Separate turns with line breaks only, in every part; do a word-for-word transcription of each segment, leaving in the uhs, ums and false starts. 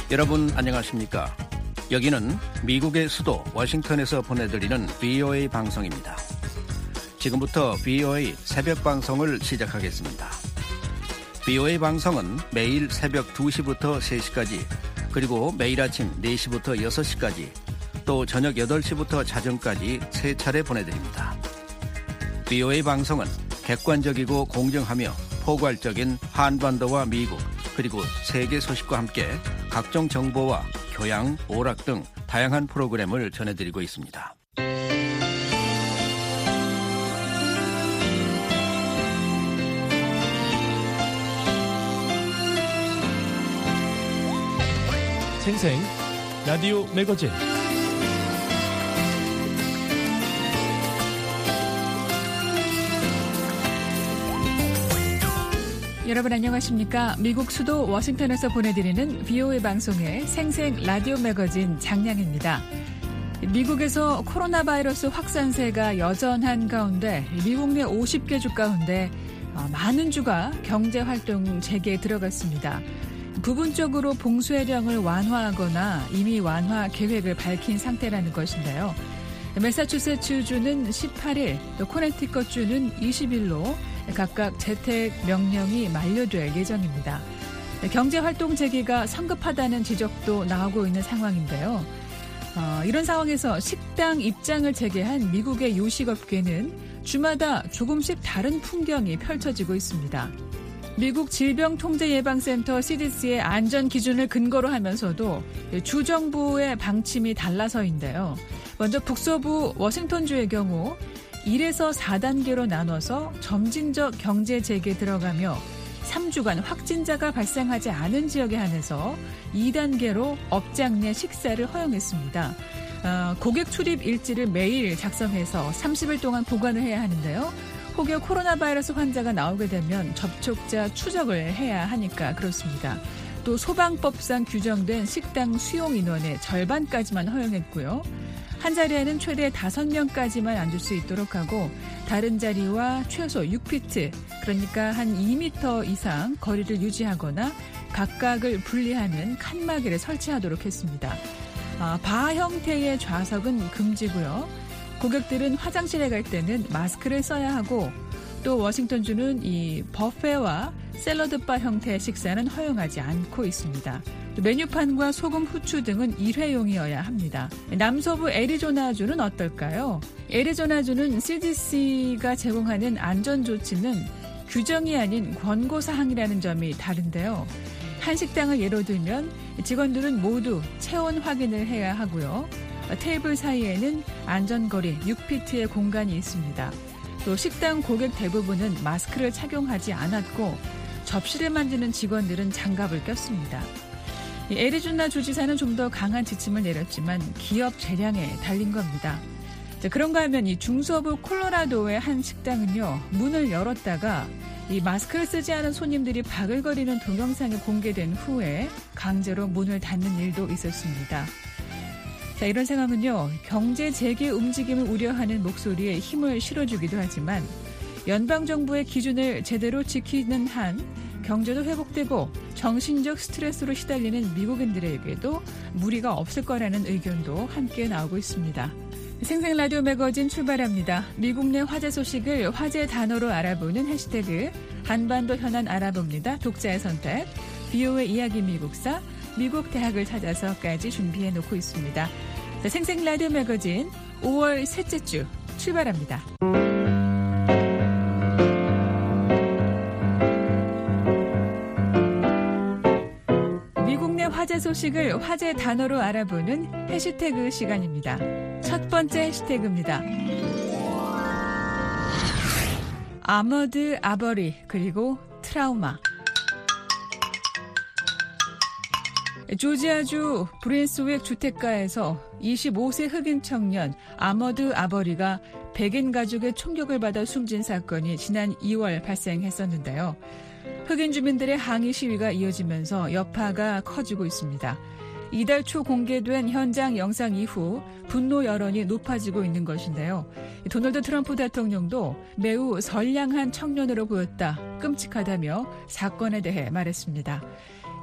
여러분 안녕하십니까? 여기는 미국의 수도 워싱턴에서 보내드리는 브이오에이 방송입니다. 지금부터 브이오에이 새벽 방송을 시작하겠습니다. 브이오에이 방송은 매일 새벽 두 시부터 세 시까지, 그리고 매일 아침 네 시부터 여섯 시까지, 또 저녁 여덟 시부터 자정까지 세 차례 보내드립니다. 브이오에이 방송은 객관적이고 공정하며 포괄적인 한반도와 미국, 그리고 세계 소식과 함께 각종 정보와 교양, 오락 등 다양한 프로그램을 전해드리고 있습니다.
생생 라디오 매거진,
여러분 안녕하십니까? 미국 수도 워싱턴에서 보내드리는 브이오에이 방송의 생생 라디오 매거진 장량입니다. 미국에서 코로나 바이러스 확산세가 여전한 가운데 미국 내 오십 개 주 가운데 많은 주가 경제활동 재개에 들어갔습니다. 부분적으로 봉쇄령을 완화하거나 이미 완화 계획을 밝힌 상태라는 것인데요. 매사추세츠주는 십팔 일, 또 코네티컷주는 이십 일로 각각 재택 명령이 만료될 예정입니다. 경제활동 재개가 성급하다는 지적도 나오고 있는 상황인데요. 어, 이런 상황에서 식당 입장을 재개한 미국의 요식업계는 주마다 조금씩 다른 풍경이 펼쳐지고 있습니다. 미국 질병통제예방센터 씨디씨의 안전 기준을 근거로 하면서도 주정부의 방침이 달라서인데요. 먼저 북서부 워싱턴주의 경우 일에서 사 단계로 나눠서 점진적 경제 재개에 들어가며 삼 주간 확진자가 발생하지 않은 지역에 한해서 이 단계로 업장 내 식사를 허용했습니다. 어, 고객 출입 일지를 매일 작성해서 삼십 일 동안 보관을 해야 하는데요. 혹여 코로나 바이러스 환자가 나오게 되면 접촉자 추적을 해야 하니까 그렇습니다. 또 소방법상 규정된 식당 수용 인원의 절반까지만 허용했고요. 한 자리에는 최대 다섯 명까지만 앉을 수 있도록 하고 다른 자리와 최소 육 피트, 그러니까 한 이 미터 이상 거리를 유지하거나 각각을 분리하는 칸막이를 설치하도록 했습니다. 아, 바 형태의 좌석은 금지고요. 고객들은 화장실에 갈 때는 마스크를 써야 하고 또 워싱턴주는 이 버페와 샐러드바 형태의 식사는 허용하지 않고 있습니다. 메뉴판과 소금, 후추 등은 일회용이어야 합니다. 남서부 애리조나주는 어떨까요? 애리조나주는 씨디씨가 제공하는 안전조치는 규정이 아닌 권고사항이라는 점이 다른데요. 한 식당을 예로 들면 직원들은 모두 체온 확인을 해야 하고요. 테이블 사이에는 안전거리 육 피트의 공간이 있습니다. 또 식당 고객 대부분은 마스크를 착용하지 않았고 접시를 만지는 직원들은 장갑을 꼈습니다. 애리조나 주지사는 좀 더 강한 지침을 내렸지만 기업 재량에 달린 겁니다. 자, 그런가 하면 이 중서부 콜로라도의 한 식당은요, 문을 열었다가 이 마스크를 쓰지 않은 손님들이 바글거리는 동영상이 공개된 후에 강제로 문을 닫는 일도 있었습니다. 자, 이런 상황은요, 경제 재개 움직임을 우려하는 목소리에 힘을 실어주기도 하지만 연방정부의 기준을 제대로 지키는 한 경제도 회복되고 정신적 스트레스로 시달리는 미국인들에게도 무리가 없을 거라는 의견도 함께 나오고 있습니다. 생생 라디오 매거진 출발합니다. 미국 내 화제 소식을 화제 단어로 알아보는 해시태그 한반도 현안 알아봅니다. 독자의 선택, 브이오에이 이야기 미국사, 미국 대학을 찾아서까지 준비해 놓고 있습니다. 자, 생생 라디오 매거진 오월 셋째 주 출발합니다. 화제 소식을 화제 단어로 알아보는 해시태그 시간입니다. 첫 번째 해시태그입니다. 아머드 아버리 그리고 트라우마. 조지아주 브랜스윅 주택가에서 이십오 세 흑인 청년 아머드 아버리가 백인 가족의 총격을 받아 숨진 사건이 지난 이월 발생했었는데요. 흑인 주민들의 항의 시위가 이어지면서 여파가 커지고 있습니다. 이달 초 공개된 현장 영상 이후 분노 여론이 높아지고 있는 것인데요. 도널드 트럼프 대통령도 매우 선량한 청년으로 보였다, 끔찍하다며 사건에 대해 말했습니다.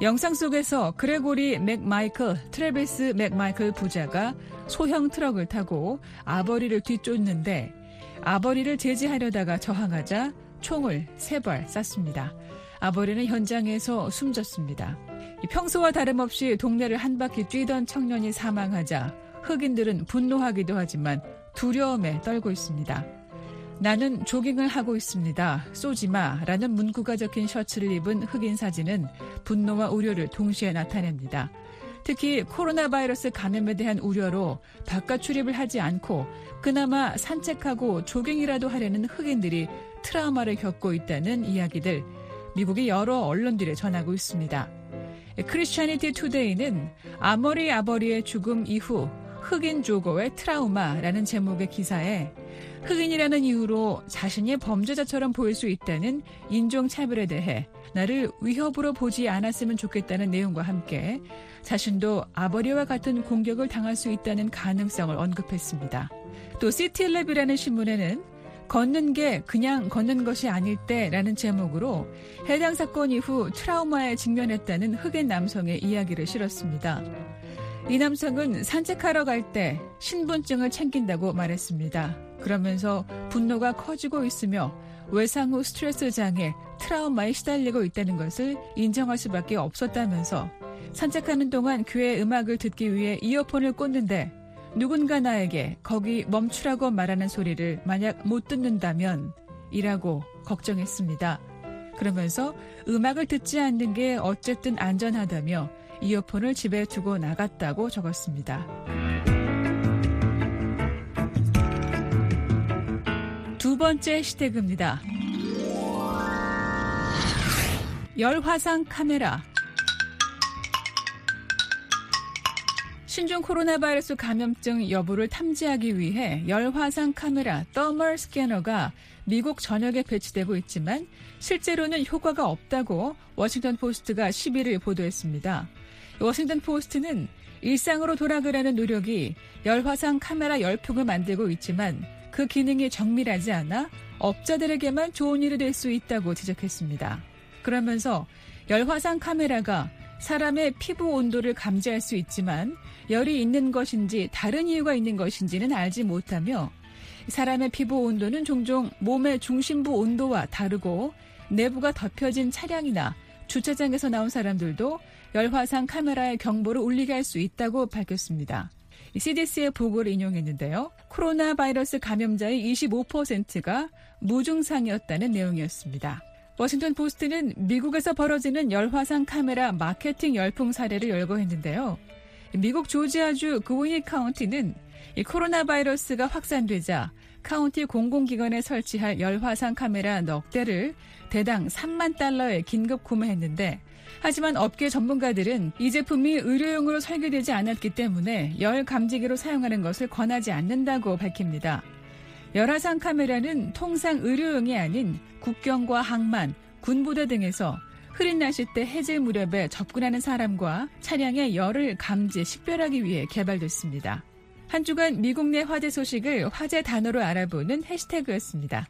영상 속에서 그레고리 맥마이클, 트래비스 맥마이클 부자가 소형 트럭을 타고 아버리를 뒤쫓는데 아버리를 제지하려다가 저항하자 총을 세 발 쐈습니다. 아버리는 현장에서 숨졌습니다. 평소와 다름없이 동네를 한 바퀴 뛰던 청년이 사망하자 흑인들은 분노하기도 하지만 두려움에 떨고 있습니다. 나는 조깅을 하고 있습니다. 쏘지 마라는 문구가 적힌 셔츠를 입은 흑인 사진은 분노와 우려를 동시에 나타냅니다. 특히 코로나 바이러스 감염에 대한 우려로 바깥 출입을 하지 않고 그나마 산책하고 조깅이라도 하려는 흑인들이 트라우마를 겪고 있다는 이야기들 미국의 여러 언론들에 전하고 있습니다. 크리스천니티 투데이는 아머리 아버리의 죽음 이후 흑인 조거의 트라우마라는 제목의 기사에 흑인이라는 이유로 자신이 범죄자처럼 보일 수 있다는 인종차별에 대해 나를 위협으로 보지 않았으면 좋겠다는 내용과 함께 자신도 아버리와 같은 공격을 당할 수 있다는 가능성을 언급했습니다. 또 시티랩이라는 신문에는 걷는 게 그냥 걷는 것이 아닐 때라는 제목으로 해당 사건 이후 트라우마에 직면했다는 흑인 남성의 이야기를 실었습니다. 이 남성은 산책하러 갈 때 신분증을 챙긴다고 말했습니다. 그러면서 분노가 커지고 있으며 외상 후 스트레스 장애, 트라우마에 시달리고 있다는 것을 인정할 수밖에 없었다면서 산책하는 동안 교회 음악을 듣기 위해 이어폰을 꽂는데 누군가 나에게 거기 멈추라고 말하는 소리를 만약 못 듣는다면 이라고 걱정했습니다. 그러면서 음악을 듣지 않는 게 어쨌든 안전하다며 이어폰을 집에 두고 나갔다고 적었습니다. 두 번째 해시태그입니다. 열화상 카메라. 신종 코로나 바이러스 감염증 여부를 탐지하기 위해 열화상 카메라 더멀 스캐너가 미국 전역에 배치되고 있지만 실제로는 효과가 없다고 워싱턴 포스트가 십일 일 보도했습니다. 워싱턴 포스트는 일상으로 돌아가려는 노력이 열화상 카메라 열풍을 만들고 있지만 그 기능이 정밀하지 않아 업자들에게만 좋은 일이 될 수 있다고 지적했습니다. 그러면서 열화상 카메라가 사람의 피부 온도를 감지할 수 있지만 열이 있는 것인지 다른 이유가 있는 것인지는 알지 못하며 사람의 피부 온도는 종종 몸의 중심부 온도와 다르고 내부가 덮여진 차량이나 주차장에서 나온 사람들도 열화상 카메라의 경보를 울리게 할 수 있다고 밝혔습니다. 씨디씨의 보고를 인용했는데요. 코로나 바이러스 감염자의 이십오 퍼센트가 무증상이었다는 내용이었습니다. 워싱턴 포스트는 미국에서 벌어지는 열화상 카메라 마케팅 열풍 사례를 열거했는데요. 미국 조지아주 그위니 카운티는 이 코로나 바이러스가 확산되자 카운티 공공기관에 설치할 열화상 카메라 넉 대를 대당 삼만 달러에 긴급 구매했는데 하지만 업계 전문가들은 이 제품이 의료용으로 설계되지 않았기 때문에 열 감지기로 사용하는 것을 권하지 않는다고 밝힙니다. 열화상 카메라는 통상 의료용이 아닌 국경과 항만, 군부대 등에서 흐린 날씨 때 해질 무렵에 접근하는 사람과 차량의 열을 감지, 식별하기 위해 개발됐습니다. 한 주간 미국 내 화제 소식을 화제 단어로 알아보는 해시태그였습니다.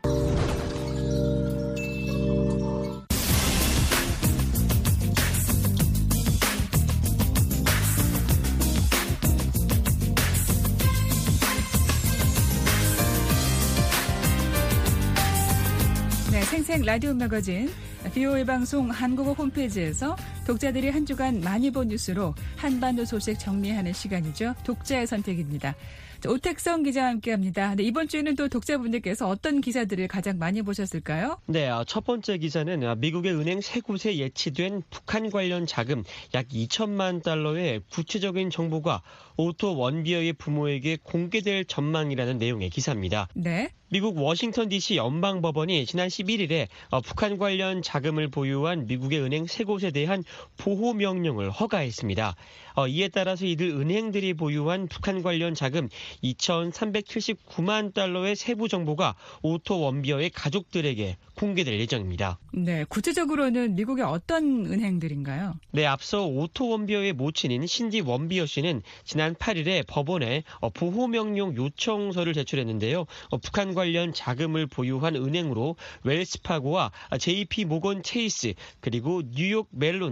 생생 라디오 매거진 비오에이 방송 한국어 홈페이지에서 독자들이 한 주간 많이 본 뉴스로 한반도 소식 정리하는 시간이죠. 독자의 선택입니다. 오택성 기자와 함께합니다. 네, 이번 주에는 또 독자분들께서 어떤 기사들을 가장 많이 보셨을까요?
네, 첫 번째 기사는 미국의 은행 세 곳에 예치된 북한 관련 자금 약 이천만 달러의 구체적인 정보가 오토 원비어의 부모에게 공개될 전망이라는 내용의 기사입니다.
네.
미국 워싱턴 디씨 연방법원이 지난 십일 일에 북한 관련 자금을 보유한 미국의 은행 세 곳에 대한 보호명령을 허가했습니다. 이에 따라서 이들 은행들이 보유한 북한 관련 자금 이천삼백칠십구만 달러의 세부 정보가 오토 원비어의 가족들에게 공개될 예정입니다.
네, 구체적으로는 미국의 어떤 은행들인가요?
네, 앞서 오토 원비어의 모친인 신디 원비어 씨는 지난 팔 일에 법원에 보호명령 요청서를 제출했는데요. 북한 관련 자금을 보유한 은행으로 웰스파고와 제이피 모건 체이스 그리고 뉴욕 멜론을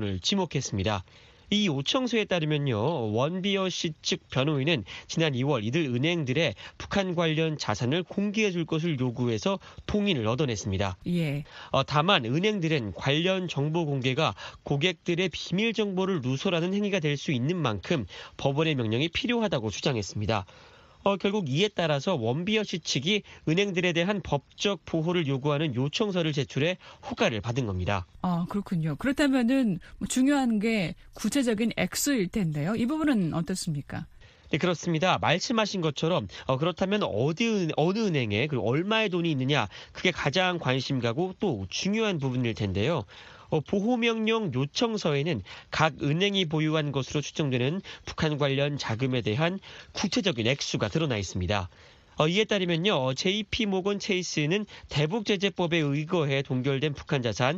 변호인을 지목했습니다. 이 요청서에 따르면요, 원비어 씨 측 변호인은 지난 이월 이들 은행들의 북한 관련 자산을 공개해 줄 것을 요구해서 동의를 얻어냈습니다.
예.
어, 다만 은행들은 관련 정보 공개가 고객들의 비밀 정보를 누설하는 행위가 될 수 있는 만큼 법원의 명령이 필요하다고 주장했습니다. 어, 결국 이에 따라서 원비어 씨 측이 은행들에 대한 법적 보호를 요구하는 요청서를 제출해 허가를 받은 겁니다.
아, 그렇군요. 그렇다면은 뭐 중요한 게 구체적인 액수일 텐데요. 이 부분은 어떻습니까?
네, 그렇습니다. 말씀하신 것처럼 어, 그렇다면 어디 어느 은행에 그리고 얼마의 돈이 있느냐, 그게 가장 관심 가고 또 중요한 부분일 텐데요. 어, 보호명령 요청서에는 각 은행이 보유한 것으로 추정되는 북한 관련 자금에 대한 구체적인 액수가 드러나 있습니다. 어, 이에 따르면요, 제이피모건 체이스는 대북제재법에 의거해 동결된 북한 자산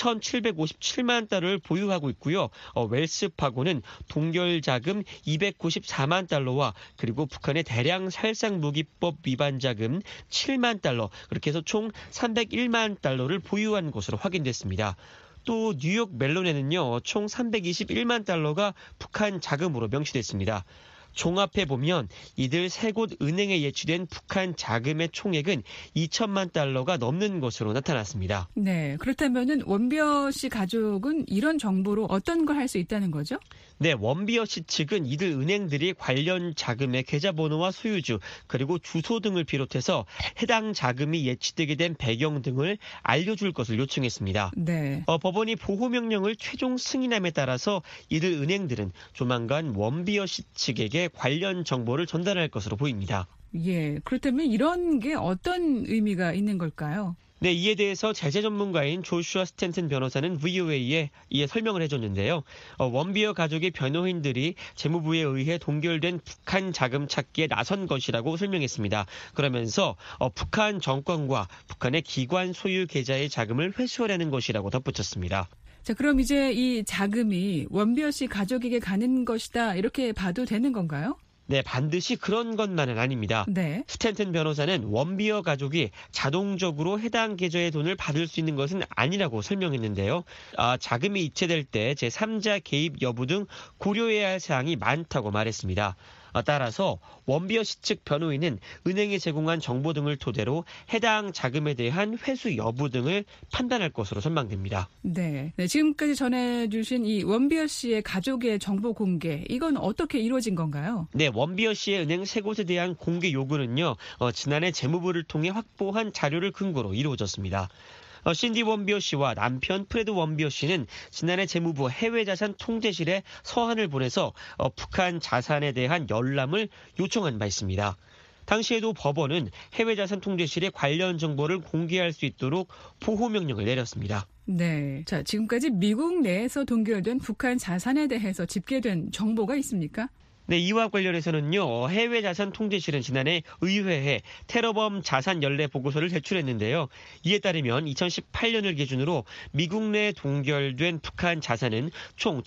천칠백오십칠만 달러를 보유하고 있고요. 어, 웰스파고는 동결 자금 이백구십사만 달러와 그리고 북한의 대량 살상 무기법 위반 자금 칠만 달러, 그렇게 해서 총 삼백일만 달러를 보유한 것으로 확인됐습니다. 또 뉴욕 멜론에는요, 총 삼백이십일만 달러가 북한 자금으로 명시됐습니다. 종합해보면 이들 세 곳 은행에 예치된 북한 자금의 총액은 이천만 달러가 넘는 것으로 나타났습니다.
네, 그렇다면은 원비어 씨 가족은 이런 정보로 어떤 걸 할 수 있다는 거죠?
네, 원비어 씨 측은 이들 은행들이 관련 자금의 계좌번호와 소유주 그리고 주소 등을 비롯해서 해당 자금이 예치되게 된 배경 등을 알려줄 것을 요청했습니다.
네.
어, 법원이 보호명령을 최종 승인함에 따라서 이들 은행들은 조만간 원비어 씨 측에게 관련 정보를 전달할 것으로 보입니다.
예, 그렇다면 이런 게 어떤 의미가 있는 걸까요?
네, 이에 대해서 제재 전문가인 조슈아 스탠튼 변호사는 브이오에이에 이에 설명을 해줬는데요. 어, 원비어 가족의 변호인들이 재무부에 의해 동결된 북한 자금 찾기에 나선 것이라고 설명했습니다. 그러면서 어, 북한 정권과 북한의 기관 소유 계좌의 자금을 회수하려는 것이라고 덧붙였습니다.
자, 그럼 이제 이 자금이 원비어 씨 가족에게 가는 것이다, 이렇게 봐도 되는 건가요?
네, 반드시 그런 것만은 아닙니다.
네.
스탠튼 변호사는 원비어 가족이 자동적으로 해당 계좌의 돈을 받을 수 있는 것은 아니라고 설명했는데요. 아, 자금이 이체될 때 제삼자 개입 여부 등 고려해야 할 사항이 많다고 말했습니다. 따라서 원비어 씨 측 변호인은 은행이 제공한 정보 등을 토대로 해당 자금에 대한 회수 여부 등을 판단할 것으로 전망됩니다.
네. 네, 지금까지 전해주신 이 원비어 씨의 가족의 정보 공개, 이건 어떻게 이루어진 건가요?
네, 원비어 씨의 은행 세 곳에 대한 공개 요구는요, 어, 지난해 재무부를 통해 확보한 자료를 근거로 이루어졌습니다. 어, 신디 원비어 씨와 남편 프레드 원비어 씨는 지난해 재무부 해외자산 통제실에 서한을 보내서 어, 북한 자산에 대한 열람을 요청한 바 있습니다. 당시에도 법원은 해외자산 통제실에 관련 정보를 공개할 수 있도록 보호명령을 내렸습니다.
네. 자, 지금까지 미국 내에서 동결된 북한 자산에 대해서 집계된 정보가 있습니까?
네, 이와 관련해서는요, 해외자산 통제실은 지난해 의회에 테러범 자산 연례 보고서를 제출했는데요. 이에 따르면 이천십팔 년을 기준으로 미국 내 동결된 북한 자산은 총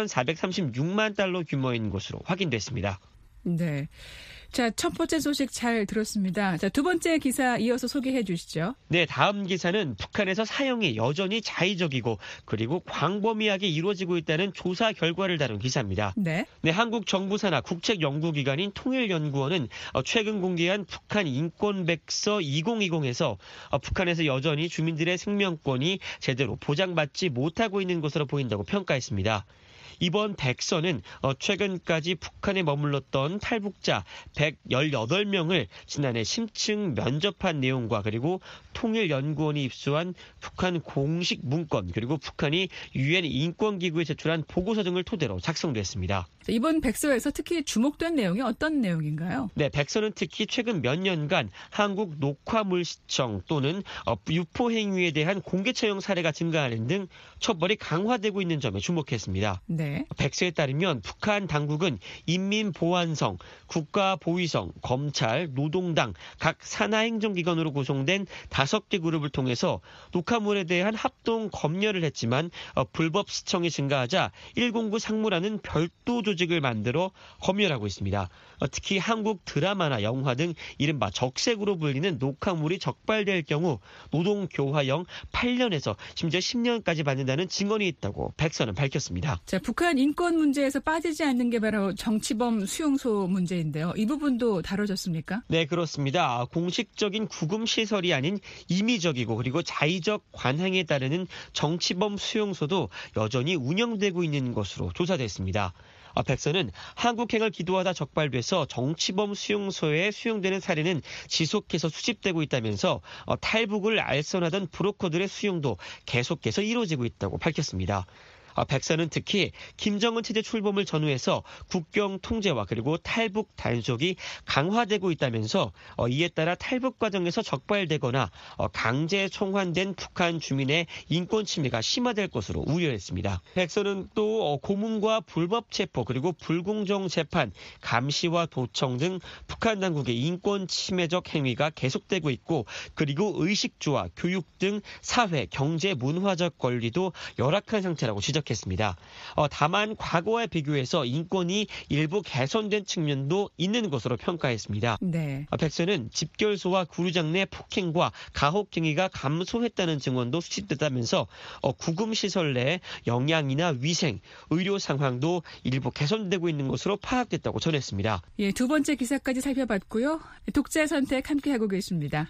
칠천사백삼십육만 달러 규모인 것으로 확인됐습니다.
네. 자, 첫 번째 소식 잘 들었습니다. 자, 두 번째 기사 이어서 소개해 주시죠.
네, 다음 기사는 북한에서 사형이 여전히 자의적이고 그리고 광범위하게 이루어지고 있다는 조사 결과를 다룬 기사입니다.
네.
네, 한국 정부 산하 국책연구기관인 통일연구원은 최근 공개한 북한 인권백서 이천이십에서 북한에서 여전히 주민들의 생명권이 제대로 보장받지 못하고 있는 것으로 보인다고 평가했습니다. 이번 백서는 최근까지 북한에 머물렀던 탈북자 백십팔 명을 지난해 심층 면접한 내용과 그리고 통일연구원이 입수한 북한 공식 문건 그리고 북한이 유엔 인권기구에 제출한 보고서 등을 토대로 작성됐습니다.
이번 백서에서 특히 주목된 내용이 어떤 내용인가요?
네, 백서는 특히 최근 몇 년간 한국 녹화물시청 또는 유포 행위에 대한 공개 처형 사례가 증가하는 등 처벌이 강화되고 있는 점에 주목했습니다.
네. 네.
백서에 따르면 북한 당국은 인민보안성, 국가보위성, 검찰, 노동당, 각 산하행정기관으로 구성된 다섯 개 그룹을 통해서 녹화물에 대한 합동 검열을 했지만 어, 불법 시청이 증가하자 일공구 상무라는 별도 조직을 만들어 검열하고 있습니다. 어, 특히 한국 드라마나 영화 등 이른바 적색으로 불리는 녹화물이 적발될 경우 노동교화형 팔 년에서 심지어 십 년까지 받는다는 증언이 있다고 백서는 밝혔습니다.
자, 북한 인권 문제에서 빠지지 않는 게 바로 정치범 수용소 문제인데요. 이 부분도 다뤄졌습니까?
네, 그렇습니다. 공식적인 구금시설이 아닌 임의적이고 그리고 자의적 관행에 따르는 정치범 수용소도 여전히 운영되고 있는 것으로 조사됐습니다. 백서는 한국행을 기도하다 적발돼서 정치범 수용소에 수용되는 사례는 지속해서 수집되고 있다면서 탈북을 알선하던 브로커들의 수용도 계속해서 이루어지고 있다고 밝혔습니다. 백서는 특히 김정은 체제 출범을 전후해서 국경 통제와 그리고 탈북 단속이 강화되고 있다면서 이에 따라 탈북 과정에서 적발되거나 강제 송환된 북한 주민의 인권 침해가 심화될 것으로 우려했습니다. 백서는 또 고문과 불법 체포 그리고 불공정 재판, 감시와 도청 등 북한 당국의 인권 침해적 행위가 계속되고 있고 그리고 의식주와 교육 등 사회, 경제, 문화적 권리도 열악한 상태라고 지적했습니다. 했습니다. 어, 다만 과거와 비교해서 인권이 일부 개선된 측면도 있는 것으로 평가했습니다.
네.
어, 백서는 집결소와 구류장 내 폭행과 가혹행위가 감소했다는 증언도 수집됐다면서 어, 구금시설 내 영양이나 위생, 의료 상황도 일부 개선되고 있는 것으로 파악됐다고 전했습니다.
예, 두 번째 기사까지 살펴봤고요. 독자 선택 함께하고 계십니다.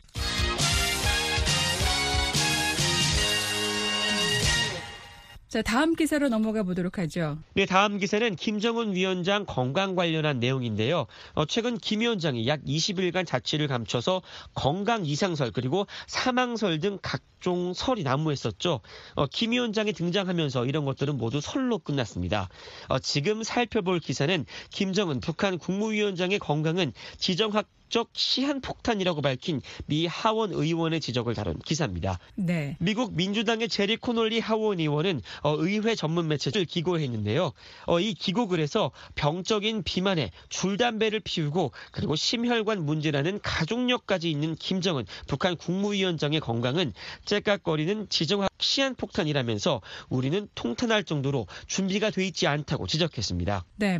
자, 다음 기사로 넘어가 보도록 하죠.
네, 다음 기사는 김정은 위원장 건강 관련한 내용인데요. 어, 최근 김 위원장이 약 이십 일간 자취를 감춰서 건강 이상설 그리고 사망설 등 각종 설이 난무했었죠. 어, 김 위원장이 등장하면서 이런 것들은 모두 설로 끝났습니다. 어, 지금 살펴볼 기사는 김정은 북한 국무위원장의 건강은 지정학 적 시한폭탄이라고 밝힌 미 하원 의원의 지적을 다룬 기사입니다.
네.
미국 민주당의 제리 코놀리 하원 의원은 어, 의회 전문 매체를 기고했는데요. 어, 이 기고글에서 병적인 비만에 줄담배를 피우고 그리고 심혈관 문제라는 가족력까지 있는 김정은 북한 국무위원장의 건강은 째깍거리는 지정학 시한폭탄이라면서 우리는 통탄할 정도로 준비가 돼 있지 않다고 지적했습니다.
네,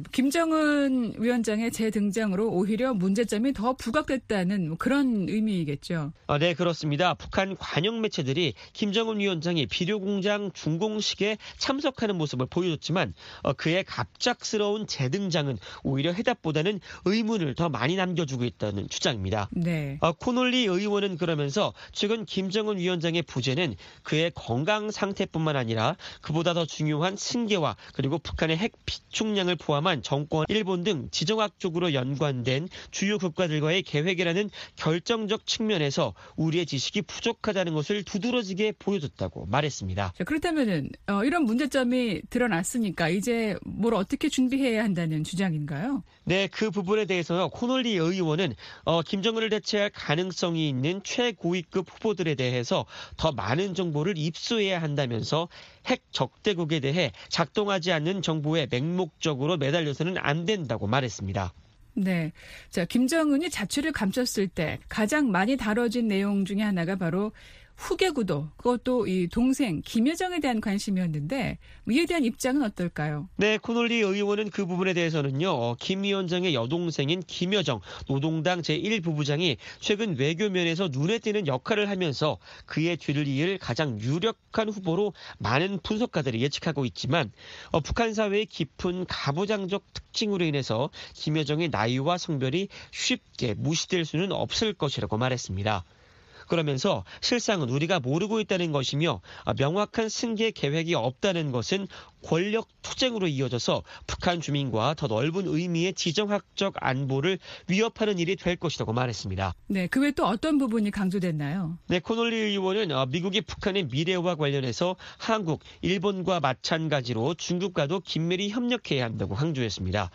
김정은 위원장의 재등장으로 오히려 문제점이 더 부각됐다는 그런 의미이겠죠.
아, 네, 그렇습니다. 북한 관영 매체들이 김정은 위원장이 비료공장 준공식에 참석하는 모습을 보여줬지만 어, 그의 갑작스러운 재등장은 오히려 해답보다는 의문을 더 많이 남겨주고 있다는 주장입니다.
네.
어, 코놀리 의원은 그러면서 최근 김정은 위원장의 부재는 그의 건강 상태뿐만 아니라 그보다 더 중요한 승계와 그리고 북한의 핵 비축량을 포함한 정권, 일본 등 지정학적으로 연관된 주요 국가들과의 계획이라는 결정적 측면에서 우리의 지식이 부족하다는 것을 두드러지게 보여줬다고 말했습니다.
자, 그렇다면은 어, 이런 문제점이 드러났으니까 이제 뭘 어떻게 준비해야 한다는 주장인가요?
네, 그 부분에 대해서 코놀리 의원은 어, 김정은을 대체할 가능성이 있는 최고위급 후보들에 대해서 더 많은 정보를 입수해야 한다면서 핵 적대국에 대해 작동하지 않는 정보에 맹목적으로 매달려서는 안 된다고 말했습니다.
네. 자, 김정은이 자취를 감췄을 때 가장 많이 다뤄진 내용 중에 하나가 바로 후계구도, 그것도 이 동생 김여정에 대한 관심이었는데 이에 대한 입장은 어떨까요?
네, 코놀리 의원은 그 부분에 대해서는요. 어, 김 위원장의 여동생인 김여정 노동당 제일 부부장이 최근 외교면에서 눈에 띄는 역할을 하면서 그의 뒤를 이을 가장 유력한 후보로 많은 분석가들이 예측하고 있지만 어, 북한 사회의 깊은 가부장적 특징으로 인해서 김여정의 나이와 성별이 쉽게 무시될 수는 없을 것이라고 말했습니다. 그러면서 실상은 우리가 모르고 있다는 것이며 명확한 승계 계획이 없다는 것은 권력 투쟁으로 이어져서 북한 주민과 더 넓은 의미의 지정학적 안보를 위협하는 일이 될 것이라고 말했습니다.
네, 그 외 또 어떤 부분이 강조됐나요?
네, 코놀리 의원은 미국이 북한의 미래와 관련해서 한국, 일본과 마찬가지로 중국과도 긴밀히 협력해야 한다고 강조했습니다.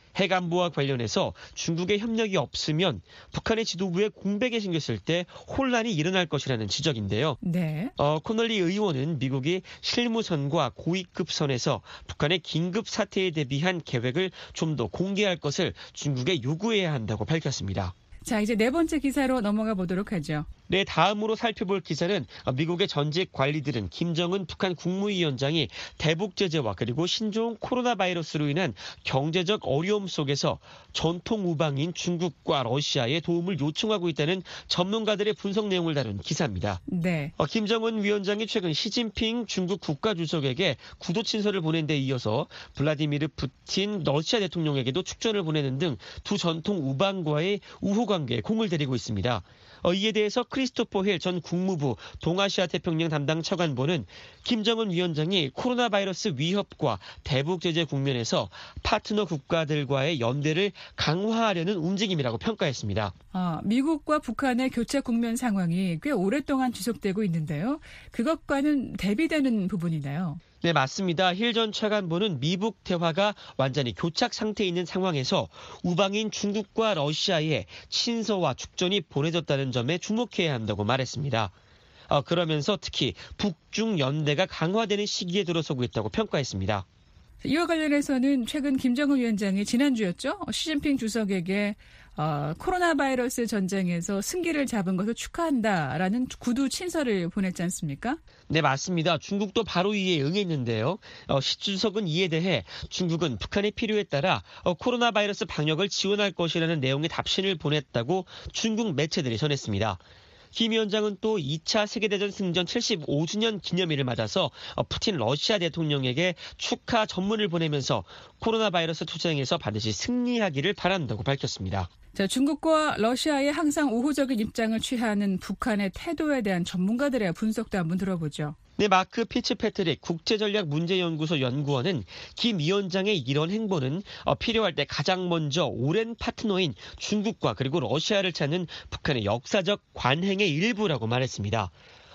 해관보와 관련해서 중국의 협력이 없으면 북한의 지도부에 공백이 생겼을 때 혼란이 일어날 것이라는 지적인데요.
네.
어, 코널리 의원은 미국이 실무선과 고위급 선에서 북한의 긴급 사태에 대비한 계획을 좀 더 공개할 것을 중국에 요구해야 한다고 밝혔습니다.
자, 이제 네 번째 기사로 넘어가 보도록 하죠.
네, 다음으로 살펴볼 기사는 미국의 전직 관리들은 김정은 북한 국무위원장이 대북 제재와 그리고 신종 코로나 바이러스로 인한 경제적 어려움 속에서 전통 우방인 중국과 러시아의 도움을 요청하고 있다는 전문가들의 분석 내용을 다룬 기사입니다.
네.
어, 김정은 위원장이 최근 시진핑 중국 국가주석에게 구도 친서를 보낸 데 이어서 블라디미르 푸틴 러시아 대통령에게도 축전을 보내는 등 두 전통 우방과의 우호 관계에 공을 들이고 있습니다. 어, 이에 대해서 크리스토퍼 힐 전 국무부 동아시아 태평양 담당 차관보는 김정은 위원장이 코로나 바이러스 위협과 대북 제재 국면에서 파트너 국가들과의 연대를 강화하려는 움직임이라고 평가했습니다.
아, 미국과 북한의 교차 국면 상황이 꽤 오랫동안 지속되고 있는데요. 그것과는 대비되는 부분이나요?
네, 맞습니다. 힐 전 차관보는 미북 대화가 완전히 교착 상태에 있는 상황에서 우방인 중국과 러시아에 친서와 축전이 보내졌다는 점에 주목해야 한다고 말했습니다. 어, 그러면서 특히 북중 연대가 강화되는 시기에 들어서고 있다고 평가했습니다.
이와 관련해서는 최근 김정은 위원장이 지난주였죠. 시진핑 주석에게 어, 코로나 바이러스 전쟁에서 승기를 잡은 것을 축하한다라는 구두 친서를 보냈지 않습니까?
네, 맞습니다. 중국도 바로 이에 응했는데요. 어, 시 주석은 이에 대해 중국은 북한의 필요에 따라 어, 코로나 바이러스 방역을 지원할 것이라는 내용의 답신을 보냈다고 중국 매체들이 전했습니다. 김 위원장은 또 이 차 세계대전 승전 칠십오 주년 기념일을 맞아서 푸틴 러시아 대통령에게 축하 전문을 보내면서 코로나 바이러스 투쟁에서 반드시 승리하기를 바란다고 밝혔습니다.
자, 중국과 러시아의 항상 우호적인 입장을 취하는 북한의 태도에 대한 전문가들의 분석도 한번 들어보죠.
네, 마크 피츠패트릭 국제전략문제연구소 연구원은 김 위원장의 이런 행보는 필요할 때 가장 먼저 오랜 파트너인 중국과 그리고 러시아를 찾는 북한의 역사적 관행의 일부라고 말했습니다.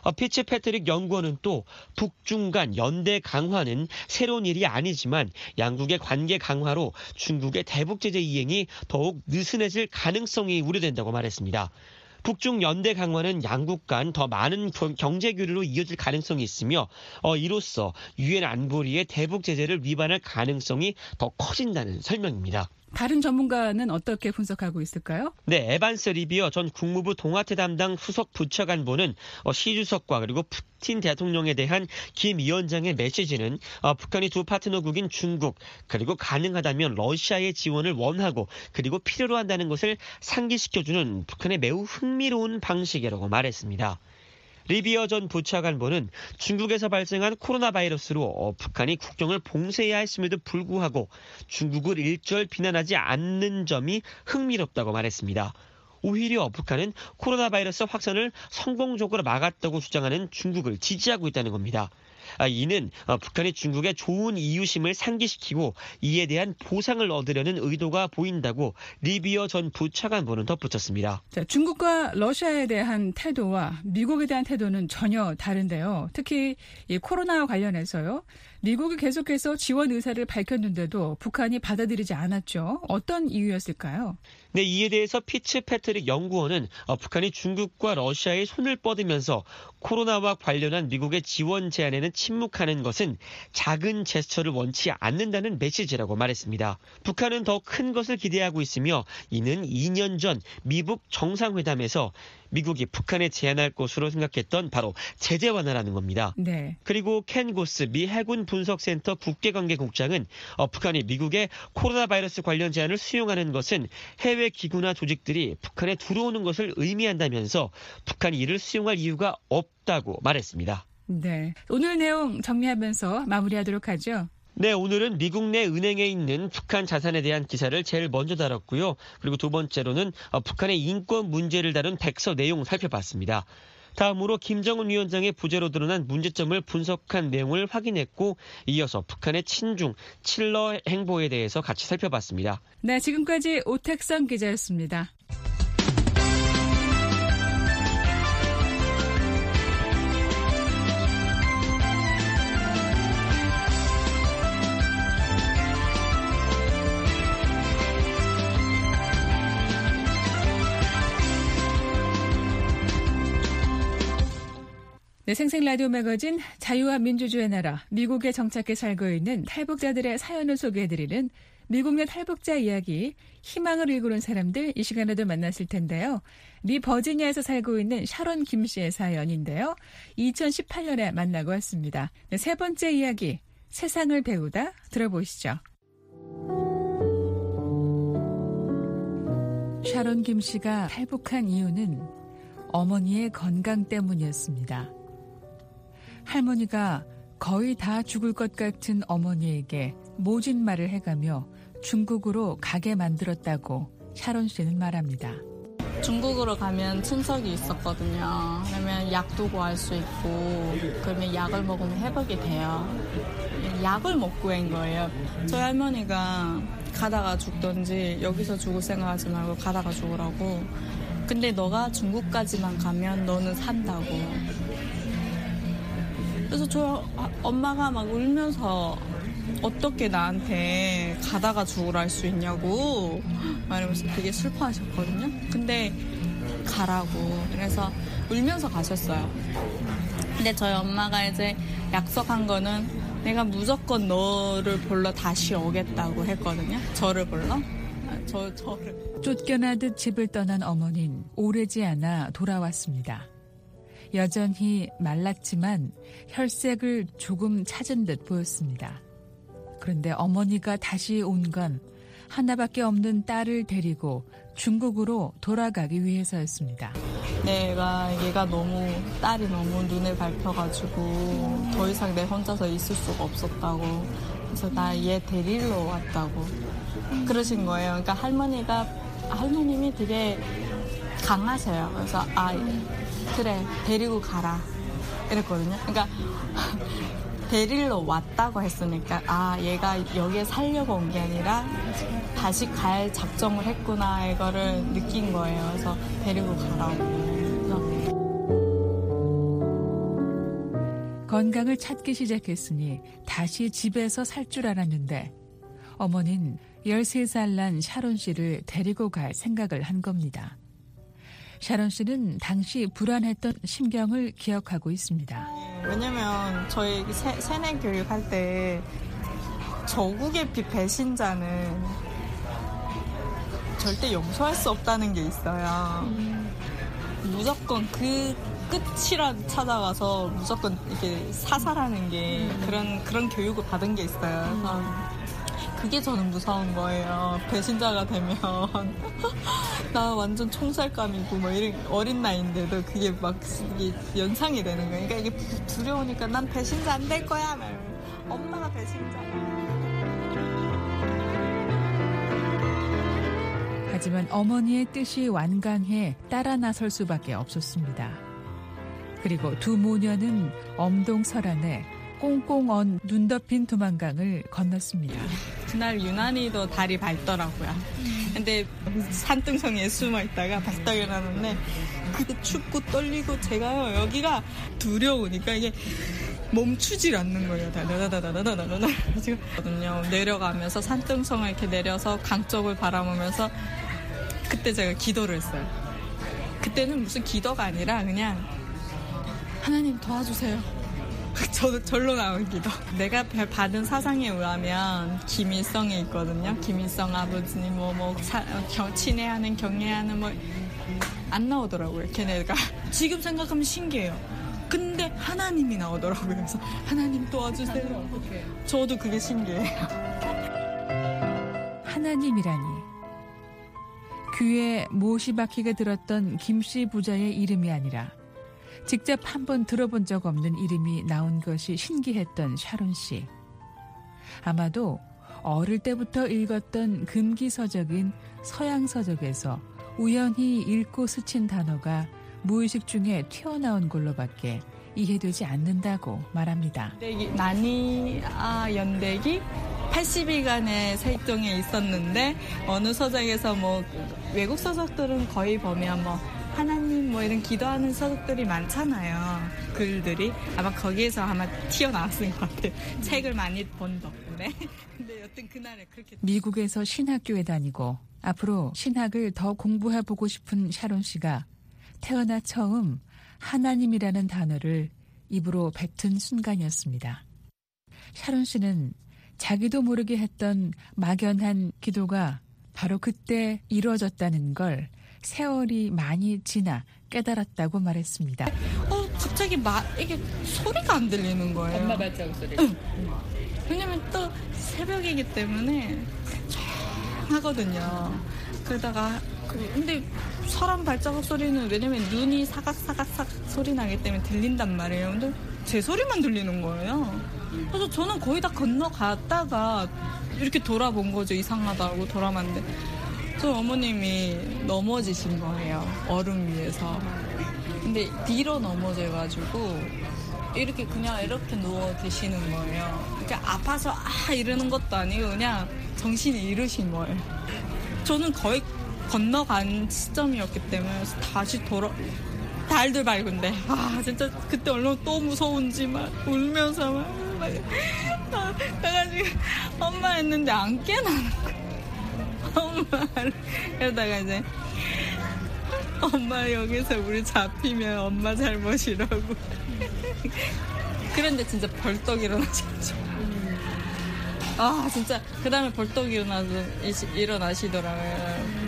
피츠패트릭 연구원은 또 북중 간 연대 강화는 새로운 일이 아니지만 양국의 관계 강화로 중국의 대북 제재 이행이 더욱 느슨해질 가능성이 우려된다고 말했습니다. 북중 연대 강화는 양국 간 더 많은 경제 교류로 이어질 가능성이 있으며 어, 이로써 유엔 안보리의 대북 제재를 위반할 가능성이 더 커진다는 설명입니다.
다른 전문가는 어떻게 분석하고 있을까요?
네, 에반스 리비어 전 국무부 동아태 담당 수석 부차관보는 어, 시 주석과 그리고 푸틴 대통령에 대한 김 위원장의 메시지는 어, 북한이 두 파트너국인 중국 그리고 가능하다면 러시아의 지원을 원하고 그리고 필요로 한다는 것을 상기시켜주는 북한의 매우 흥미로운 방식이라고 말했습니다. 리비어 전 부차관보는 중국에서 발생한 코로나 바이러스로 북한이 국경을 봉쇄해야 했음에도 불구하고 중국을 일절 비난하지 않는 점이 흥미롭다고 말했습니다. 오히려 북한은 코로나 바이러스 확산을 성공적으로 막았다고 주장하는 중국을 지지하고 있다는 겁니다. 이는 북한이 중국의 좋은 이웃임을 상기시키고 이에 대한 보상을 얻으려는 의도가 보인다고 리비어 전 부차관보는 덧붙였습니다.
자, 중국과 러시아에 대한 태도와 미국에 대한 태도는 전혀 다른데요. 특히 이 코로나와 관련해서요. 미국이 계속해서 지원 의사를 밝혔는데도 북한이 받아들이지 않았죠. 어떤 이유였을까요?
네, 이에 대해서 피츠패트릭 연구원은 어, 북한이 중국과 러시아의 손을 뻗으면서 코로나와 관련한 미국의 지원 제안에는 침묵하는 것은 작은 제스처를 원치 않는다는 메시지라고 말했습니다. 북한은 더 큰 것을 기대하고 있으며 이는 이 년 전 미북 정상회담에서 미국이 북한에 제안할 것으로 생각했던 바로 제재 완화라는 겁니다.
네.
그리고 켄 고스 미 해군 분석센터 국제관계국장은 어, 북한이 미국의 코로나 바이러스 관련 제안을 수용하는 것은 해외 기구나 조직들이 북한에 들어오는 것을 의미한다면서 북한이 이를 수용할 이유가 없다고 말했습니다.
네. 오늘 내용 정리하면서 마무리하도록 하죠.
네, 오늘은 미국 내 은행에 있는 북한 자산에 대한 기사를 제일 먼저 다뤘고요. 그리고 두 번째로는 북한의 인권 문제를 다룬 백서 내용 살펴봤습니다. 다음으로 김정은 위원장의 부재로 드러난 문제점을 분석한 내용을 확인했고 이어서 북한의 친중, 칠러 행보에 대해서 같이 살펴봤습니다.
네, 지금까지 오택성 기자였습니다. 네, 생생 라디오 매거진 자유와 민주주의 나라 미국에 정착해 살고 있는 탈북자들의 사연을 소개해드리는 미국 내 탈북자 이야기, 희망을 일구는 사람들, 이 시간에도 만났을 텐데요. 미 버지니아에서 살고 있는 샤론 김 씨의 사연인데요. 이천십팔 년에 만나고 왔습니다. 네, 세 번째 이야기, 세상을 배우다 들어보시죠. 샤론 김 씨가 탈북한 이유는 어머니의 건강 때문이었습니다. 할머니가 거의 다 죽을 것 같은 어머니에게 모진 말을 해가며 중국으로 가게 만들었다고 샤론 씨는 말합니다.
중국으로 가면 친척이 있었거든요. 그러면 약도 구할 수 있고 그러면 약을 먹으면 회복이 돼요. 약을 못 구한 거예요. 저희 할머니가 가다가 죽던지 여기서 죽을 생각하지 말고 가다가 죽으라고. 근데 너가 중국까지만 가면 너는 산다고. 그래서 저 엄마가 막 울면서 어떻게 나한테 가다가 죽으라 할 수 있냐고 말하면서 되게 슬퍼하셨거든요. 근데 가라고. 그래서 울면서 가셨어요. 근데 저희 엄마가 이제 약속한 거는 내가 무조건 너를 보러 다시 오겠다고 했거든요. 저를 보러. 저, 저를.
쫓겨나듯 집을 떠난 어머니는 오래지 않아 돌아왔습니다. 여전히 말랐지만 혈색을 조금 찾은 듯 보였습니다. 그런데 어머니가 다시 온 건 하나밖에 없는 딸을 데리고 중국으로 돌아가기 위해서였습니다.
내가 얘가 너무 딸이 너무 눈에 밟혀가지고 더 이상 내 혼자서 있을 수가 없었다고. 그래서 나 얘 데리러 왔다고 그러신 거예요. 그러니까 할머니가 할머님이 되게 강하세요. 그래서 아 그래 데리고 가라 이랬거든요. 그러니까 데리러 왔다고 했으니까 아 얘가 여기에 살려고 온 게 아니라 다시 갈 작정을 했구나 이거를 느낀 거예요. 그래서 데리고 가라고. 그래서
건강을 찾기 시작했으니 다시 집에서 살 줄 알았는데 어머니는 열세 살 난 샤론 씨를 데리고 갈 생각을 한 겁니다. 샤론 씨는 당시 불안했던 심경을 기억하고 있습니다.
왜냐면 저희 세, 세뇌 교육할 때 저국의 배신자는 절대 용서할 수 없다는 게 있어요. 무조건 그 끝이라 찾아가서 무조건 이렇게 사살하는 게 그런 그런 교육을 받은 게 있어요. 그래서 그게 저는 무서운 거예요. 배신자가 되면 나 완전 총살감이고 뭐 이런 어린 나이인데도 그게 막 이게 연상이 되는 거예요. 그러니까 이게 두려우니까 난 배신자 안 될 거야. 막 엄마가 배신자야.
하지만 어머니의 뜻이 완강해 따라 나설 수밖에 없었습니다. 그리고 두 모녀는 엄동설안에 꽁꽁 언 눈 덮인 두만강을 건넜습니다.
그날 유난히도 달이 밝더라고요. 근데 산등성이에 숨어 있다가 바싹 일어났는데 그게 춥고 떨리고 제가요 여기가 두려우니까 이게 멈추질 않는 거예요. 다다다다다다다다 지금 내려가면서 산등성을 이렇게 내려서 강 쪽을 바라보면서 그때 제가 기도를 했어요. 그때는 무슨 기도가 아니라 그냥 하나님 도와주세요. 저도 절로 나온 기도. 내가 받은 사상에 의하면 김일성이 있거든요. 김일성 아버지님 뭐 뭐 친애하는 경애하는 뭐 안 나오더라고요. 걔네가 지금 생각하면 신기해요. 근데 하나님이 나오더라고요. 그래서 하나님 도와주세요. 저도 그게 신기해요.
하나님이라니. 귀에 못이 박히게 들었던 김씨 부자의 이름이 아니라 직접 한번 들어본 적 없는 이름이 나온 것이 신기했던 샤론 씨. 아마도 어릴 때부터 읽었던 금기서적인 서양서적에서 우연히 읽고 스친 단어가 무의식 중에 튀어나온 걸로밖에 이해되지 않는다고 말합니다.
난이아 연대기 팔십 일간의 세종에 있었는데 어느 서적에서 뭐 외국 서적들은 거의 보면 뭐 하나님 뭐 이런 기도하는 서적들이 많잖아요. 글들이 아마 거기에서 아마 튀어나왔을 것 같아요. 책을 많이 본 덕분에. 근데 여튼 그날에 그렇게
미국에서 신학교에 다니고 앞으로 신학을 더 공부해보고 싶은 샤론 씨가 태어나 처음 하나님이라는 단어를 입으로 뱉은 순간이었습니다. 샤론 씨는 자기도 모르게 했던 막연한 기도가 바로 그때 이루어졌다는 걸 세월이 많이 지나 깨달았다고 말했습니다.
어, 갑자기 마, 이게 소리가 안 들리는 거예요.
엄마 발자국 소리.
응. 왜냐면 또 새벽이기 때문에 조용하거든요. 그러다가 근데 사람 발자국 소리는 왜냐면 눈이 사각사각사각 소리 나기 때문에 들린단 말이에요. 근데 제 소리만 들리는 거예요. 그래서 저는 거의 다 건너갔다가 이렇게 돌아본 거죠. 이상하다고 돌아봤는데 저 어머님이 넘어지신 거예요. 얼음 위에서. 근데 뒤로 넘어져가지고 이렇게 그냥 이렇게 누워 계시는 거예요. 이렇게 아파서 아 이러는 것도 아니고 그냥 정신이 잃으신 거예요. 저는 거의 건너간 시점이었기 때문에 다시 돌아 달들 밝은데 아 진짜 그때 얼마나 또 무서운지 막 울면서 막, 막 아, 그래가지고 엄마 했는데 안 깨나는 거야. 엄마를 이러다가 이제 엄마 여기서 우리 잡히면 엄마 잘못이라고. 그런데 진짜 벌떡 일어나시죠. 아 진짜 그 다음에 벌떡 일어나서 일어나시더라고요.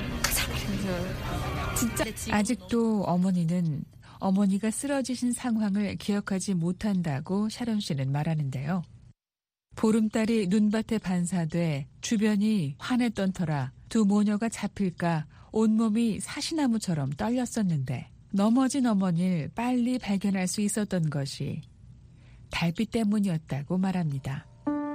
진짜 아직도 어머니는 어머니가 쓰러지신 상황을 기억하지 못한다고 샤론 씨는 말하는데요. 보름달이 눈밭에 반사돼 주변이 환했던 터라 두 모녀가 잡힐까 온몸이 사시나무처럼 떨렸었는데 넘어진 어머니를 빨리 발견할 수 있었던 것이 달빛 때문이었다고 말합니다.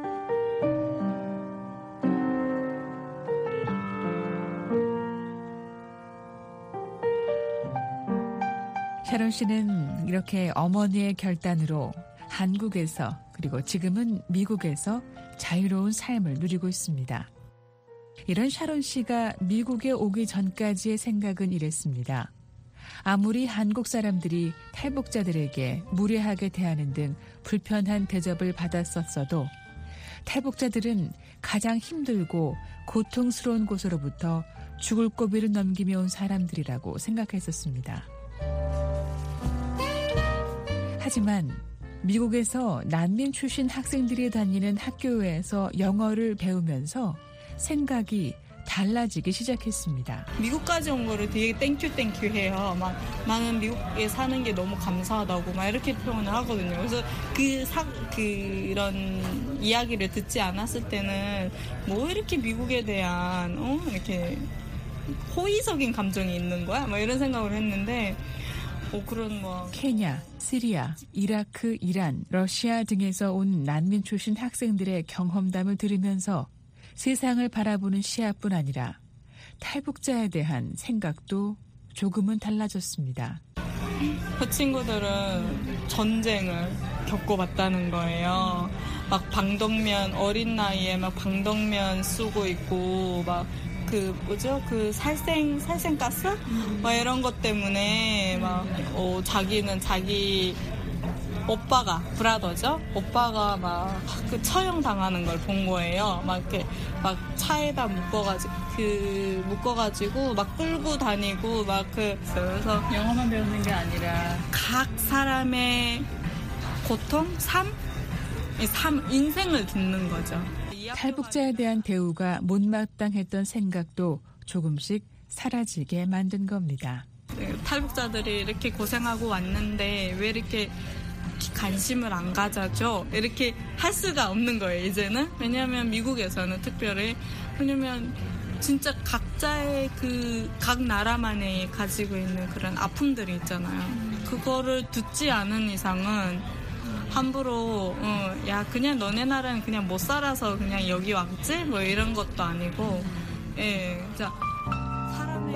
샤론 씨는 이렇게 어머니의 결단으로 한국에서 그리고 지금은 미국에서 자유로운 삶을 누리고 있습니다. 이런 샤론 씨가 미국에 오기 전까지의 생각은 이랬습니다. 아무리 한국 사람들이 탈북자들에게 무례하게 대하는 등 불편한 대접을 받았었어도 탈북자들은 가장 힘들고 고통스러운 곳으로부터 죽을 고비를 넘기며 온 사람들이라고 생각했었습니다. 하지만 미국에서 난민 출신 학생들이 다니는 학교에서 영어를 배우면서 생각이 달라지기 시작했습니다.
미국까지 온 거를 되게 땡큐 땡큐 해요. 막 나는 미국에 사는 게 너무 감사하다고 막 이렇게 표현을 하거든요. 그래서 그 사, 그런 이야기를 듣지 않았을 때는 뭐 이렇게 미국에 대한 어? 이렇게 호의적인 감정이 있는 거야? 막 이런 생각을 했는데 어, 그런 뭐
케냐, 시리아, 이라크, 이란, 러시아 등에서 온 난민 출신 학생들의 경험담을 들으면서 세상을 바라보는 시야뿐 아니라 탈북자에 대한 생각도 조금은 달라졌습니다.
그 친구들은 전쟁을 겪어봤다는 거예요. 막 방독면 어린 나이에 막 방독면 쓰고 있고 막 그 뭐죠? 그 살생 살생가스? 음. 막 이런 것 때문에 막 어, 자기는 자기 오빠가 브라더죠? 오빠가 막 그 처형 당하는 걸 본 거예요. 막 이렇게 막 차에다 묶어가지고 그 묶어가지고 막 끌고 다니고 막 그 그래서
영어만 배우는 게 아니라
각 사람의 고통, 삶, 삶 인생을 듣는 거죠.
탈북자에 대한 대우가 못마땅했던 생각도 조금씩 사라지게 만든 겁니다.
탈북자들이 이렇게 고생하고 왔는데 왜 이렇게 관심을 안 가져줘? 이렇게 할 수가 없는 거예요, 이제는. 왜냐하면 미국에서는 특별히 왜냐면 진짜 각자의 그 각 나라만이 가지고 있는 그런 아픔들이 있잖아요. 그거를 듣지 않은 이상은 함부로 어, 야 그냥 너네 나라는 그냥 못 살아서 그냥 여기 왔지? 뭐 이런 것도 아니고 예, 진짜 사람의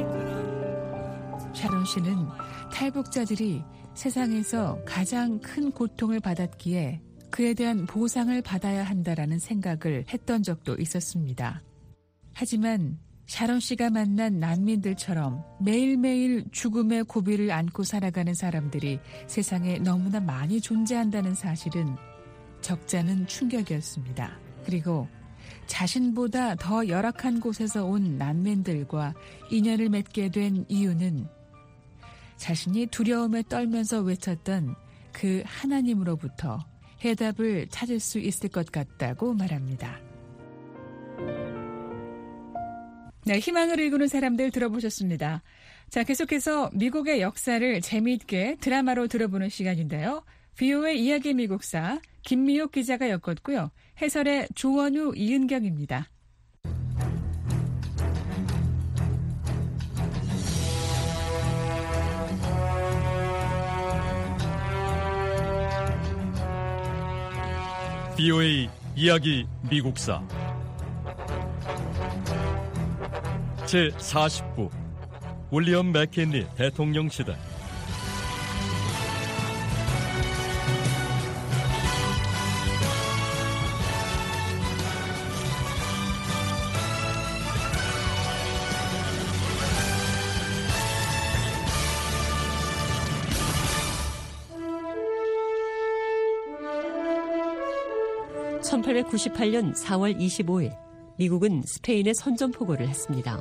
그런
샤론 씨는 탈북자들이 세상에서 가장 큰 고통을 받았기에 그에 대한 보상을 받아야 한다라는 생각을 했던 적도 있었습니다. 하지만 샤론 씨가 만난 난민들처럼 매일매일 죽음의 고비를 안고 살아가는 사람들이 세상에 너무나 많이 존재한다는 사실은 적잖은 충격이었습니다. 그리고 자신보다 더 열악한 곳에서 온 난민들과 인연을 맺게 된 이유는 자신이 두려움에 떨면서 외쳤던 그 하나님으로부터 해답을 찾을 수 있을 것 같다고 말합니다. 네, 희망을 일구는 사람들 들어보셨습니다. 자, 계속해서 미국의 역사를 재미있게 드라마로 들어보는 시간인데요. 브이오에이 이야기 미국사 김미옥 기자가 엮었고요. 해설의 조원우, 이은경입니다.
브이오에이 이야기 미국사 제사십 부 윌리엄 맥킨리 대통령 시대.
천팔백구십팔 년 사월 이십오일 미국은 스페인에 선전포고를 했습니다.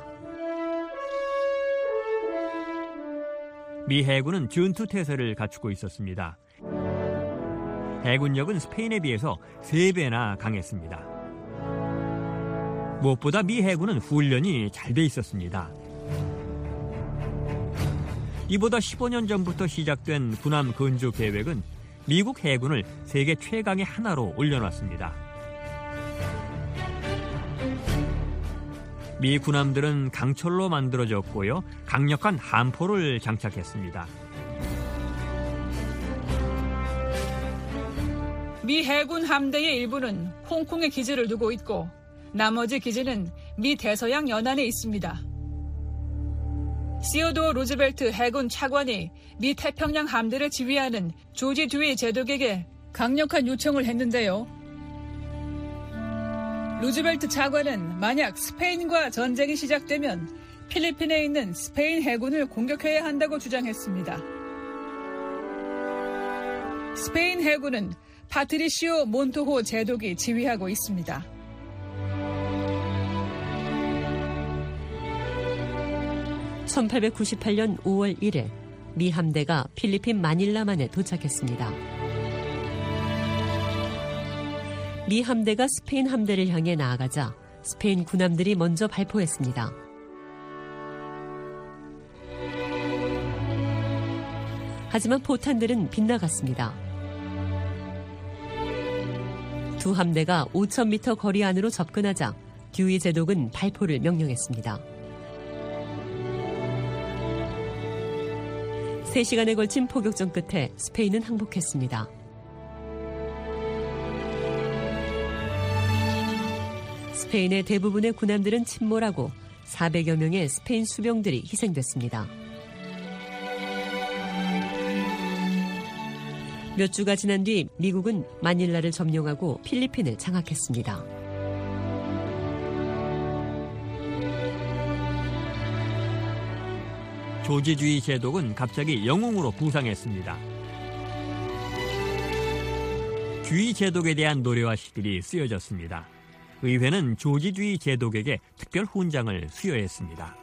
미 해군은 전투태세를 갖추고 있었습니다. 해군력은 스페인에 비해서 세 배나 강했습니다. 무엇보다 미 해군은 훈련이 잘 돼 있었습니다. 이보다 십오 년 전부터 시작된 군함 건조 계획은 미국 해군을 세계 최강의 하나로 올려놨습니다. 미 군함들은 강철로 만들어졌고요. 강력한 함포를 장착했습니다.
미 해군 함대의 일부는 홍콩에 기지를 두고 있고 나머지 기지는 미 대서양 연안에 있습니다. 시어도어 루즈벨트 해군 차관이 미 태평양 함대를 지휘하는 조지 듀이 제독에게 강력한 요청을 했는데요. 루즈벨트 차관은 만약 스페인과 전쟁이 시작되면 필리핀에 있는 스페인 해군을 공격해야 한다고 주장했습니다. 스페인 해군은 파트리시오 몬토호 제독이 지휘하고 있습니다.
천팔백구십팔 년 오월 일일 미 함대가 필리핀 마닐라만에 도착했습니다. 미 함대가 스페인 함대를 향해 나아가자 스페인 군함들이 먼저 발포했습니다. 하지만 포탄들은 빗나갔습니다. 두 함대가 오천 미터 거리 안으로 접근하자 듀이 제독은 발포를 명령했습니다. 세 시간에 걸친 포격전 끝에 스페인은 항복했습니다. 스페인의 대부분의 군함들은 침몰하고 사백여 명의 스페인 수병들이 희생됐습니다. 몇 주가 지난 뒤 미국은 마닐라를 점령하고 필리핀을 장악했습니다.
조지 듀이 제독은 갑자기 영웅으로 부상했습니다. 듀이 제독에 대한 노래와 시들이 쓰여졌습니다. 의회는 조지 듀이 제독에게 특별 훈장을 수여했습니다.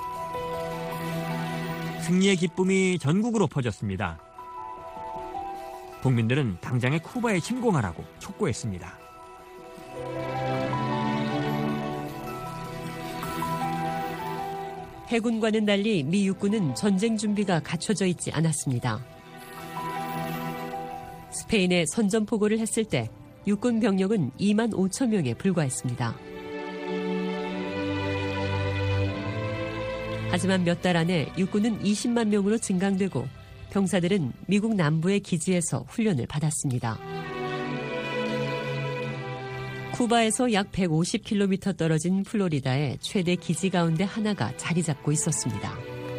승리의 기쁨이 전국으로 퍼졌습니다. 국민들은 당장에 쿠바에 침공하라고 촉구했습니다.
해군과는 달리 미 육군은 전쟁 준비가 갖춰져 있지 않았습니다. 스페인에 선전포고를 했을 때 육군 병력은 이만 오천 명에 불과했습니다. 하지만 몇 달 안에 육군은 이십만 명으로 증강되고 병사들은 미국 남부의 기지에서 훈련을 받았습니다. 쿠바에서 약 백오십 킬로미터 떨어진 플로리다의 최대 기지 가운데 하나가 자리 잡고 있었습니다.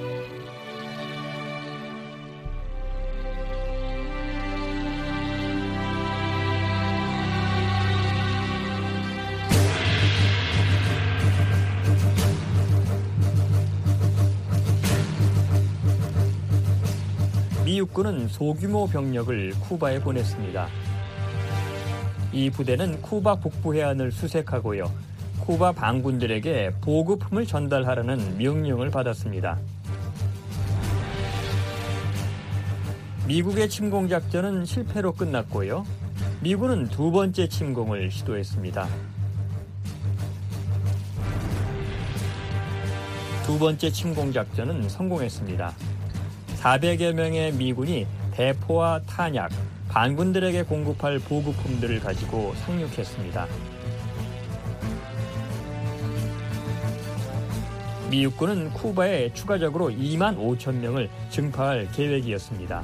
미 육군은 소규모 병력을 쿠바에 보냈습니다. 이 부대는 쿠바 북부 해안을 수색하고요. 쿠바 반군들에게 보급품을 전달하라는 명령을 받았습니다. 미국의 침공 작전은 실패로 끝났고요. 미군은 두 번째 침공을 시도했습니다. 두 번째 침공 작전은 성공했습니다. 사백여 명의 미군이 대포와 탄약, 반군들에게 공급할 보급품들을 가지고 상륙했습니다. 미 육군은 쿠바에 추가적으로 이만 오천 명을 증파할 계획이었습니다.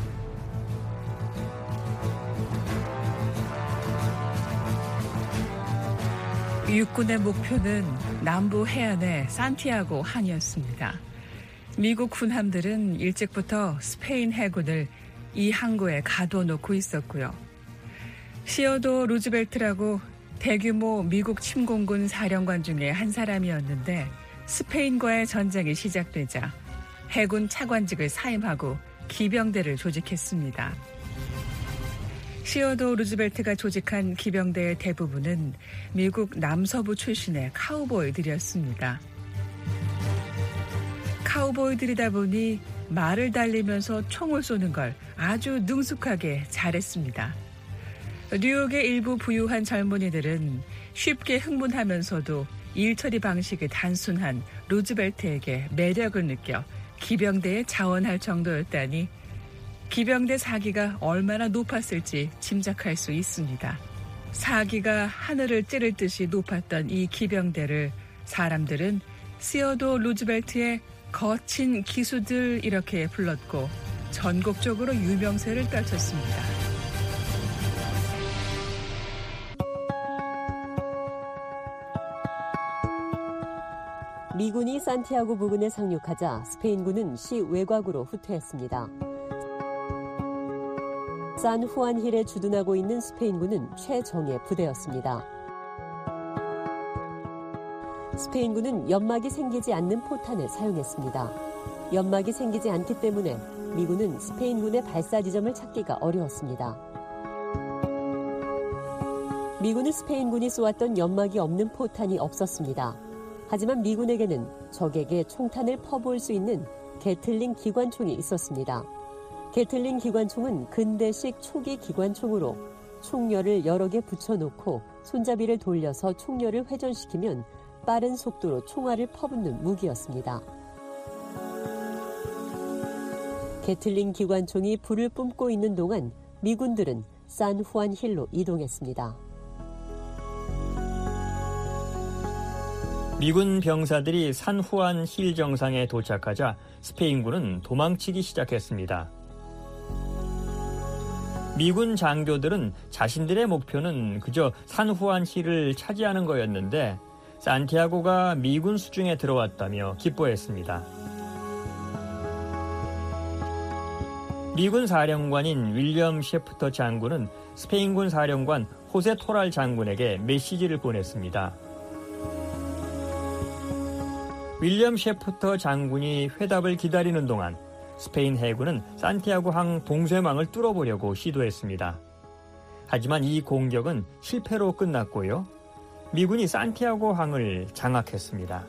육군의 목표는 남부 해안의 산티아고 항이었습니다. 미국 군함들은 일찍부터 스페인 해군을 이 항구에 가둬놓고 있었고요. 시어도 루즈벨트라고 대규모 미국 침공군 사령관 중에 한 사람이었는데 스페인과의 전쟁이 시작되자 해군 차관직을 사임하고 기병대를 조직했습니다. 시어도 루즈벨트가 조직한 기병대의 대부분은 미국 남서부 출신의 카우보이들이었습니다. 카우보이들이다 보니 말을 달리면서 총을 쏘는 걸 아주 능숙하게 잘했습니다. 뉴욕의 일부 부유한 젊은이들은 쉽게 흥분하면서도 일처리 방식이 단순한 루즈벨트에게 매력을 느껴 기병대에 자원할 정도였다니 기병대 사기가 얼마나 높았을지 짐작할 수 있습니다. 사기가 하늘을 찌를 듯이 높았던 이 기병대를 사람들은 시어도 루즈벨트의 거친 기수들 이렇게 불렀고 전국적으로 유명세를 떨쳤습니다.
미군이 산티아고 부근에 상륙하자 스페인군은 시 외곽으로 후퇴했습니다. 산 후안힐에 주둔하고 있는 스페인군은 최정예 부대였습니다. 스페인군은 연막이 생기지 않는 포탄을 사용했습니다. 연막이 생기지 않기 때문에 미군은 스페인군의 발사 지점을 찾기가 어려웠습니다. 미군은 스페인군이 쏘았던 연막이 없는 포탄이 없었습니다. 하지만 미군에게는 적에게 총탄을 퍼부을 수 있는 게틀링 기관총이 있었습니다. 게틀링 기관총은 근대식 초기 기관총으로 총열을 여러 개 붙여놓고 손잡이를 돌려서 총열을 회전시키면 빠른 속도로 총알을 퍼붓는 무기였습니다. 게틀링 기관총이 불을 뿜고 있는 동안 미군들은 산 후안힐로 이동했습니다.
미군 병사들이 산 후안힐 정상에 도착하자 스페인군은 도망치기 시작했습니다. 미군 장교들은 자신들의 목표는 그저 산 후안힐을 차지하는 거였는데 산티아고가 미군 수중에 들어왔다며 기뻐했습니다. 미군 사령관인 윌리엄 셰프터 장군은 스페인군 사령관 호세 토랄 장군에게 메시지를 보냈습니다. 윌리엄 셰프터 장군이 회답을 기다리는 동안 스페인 해군은 산티아고 항 동쇄망을 뚫어보려고 시도했습니다. 하지만 이 공격은 실패로 끝났고요. 미군이 산티아고 항을 장악했습니다.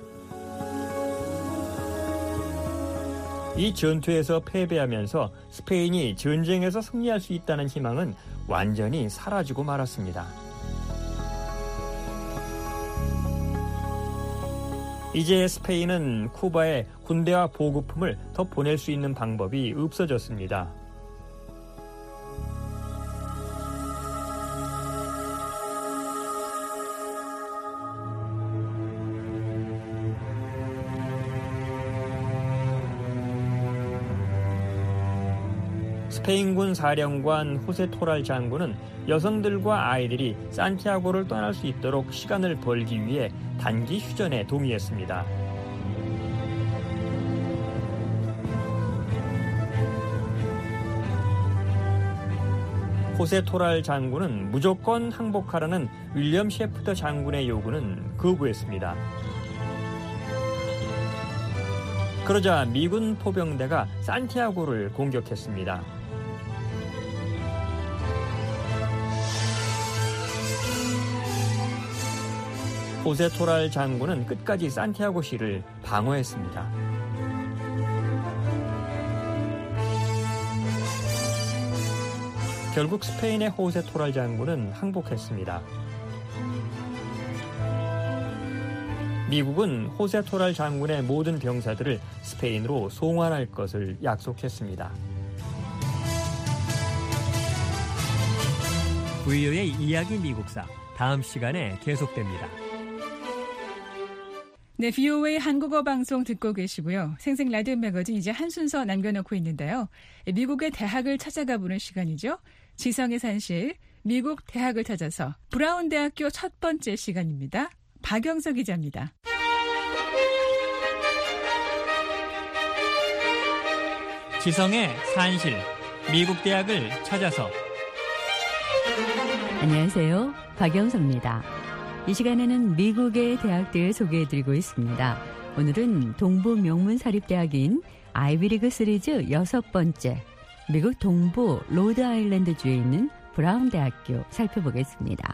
이 전투에서 패배하면서 스페인이 전쟁에서 승리할 수 있다는 희망은 완전히 사라지고 말았습니다. 이제 스페인은 쿠바에 군대와 보급품을 더 보낼 수 있는 방법이 없어졌습니다. 스페인군 사령관 호세 토랄 장군은 여성들과 아이들이 산티아고를 떠날 수 있도록 시간을 벌기 위해 단기 휴전에 동의했습니다. 호세 토랄 장군은 무조건 항복하라는 윌리엄 셰프터 장군의 요구는 거부했습니다. 그러자 미군 포병대가 산티아고를 공격했습니다. 호세 토랄 장군은 끝까지 산티아고시를 방어했습니다. 결국 스페인의 호세 토랄 장군은 항복했습니다. 미국은 호세 토랄 장군의 모든 병사들을 스페인으로 송환할 것을 약속했습니다.
브이오에이 이야기 미국사 다음 시간에 계속됩니다.
네, 브이오에이 한국어 방송 듣고 계시고요. 생생 라디오 매거진 이제 한 순서 남겨놓고 있는데요. 미국의 대학을 찾아가 보는 시간이죠. 지성의 산실, 미국 대학을 찾아서 브라운 대학교 첫 번째 시간입니다. 박영석 기자입니다.
지성의 산실, 미국 대학을 찾아서.
안녕하세요. 박영석입니다. 이 시간에는 미국의 대학들 소개해드리고 있습니다. 오늘은 동부 명문사립대학인 아이비리그 시리즈 여섯 번째, 미국 동부 로드아일랜드주에 있는 브라운 대학교 살펴보겠습니다.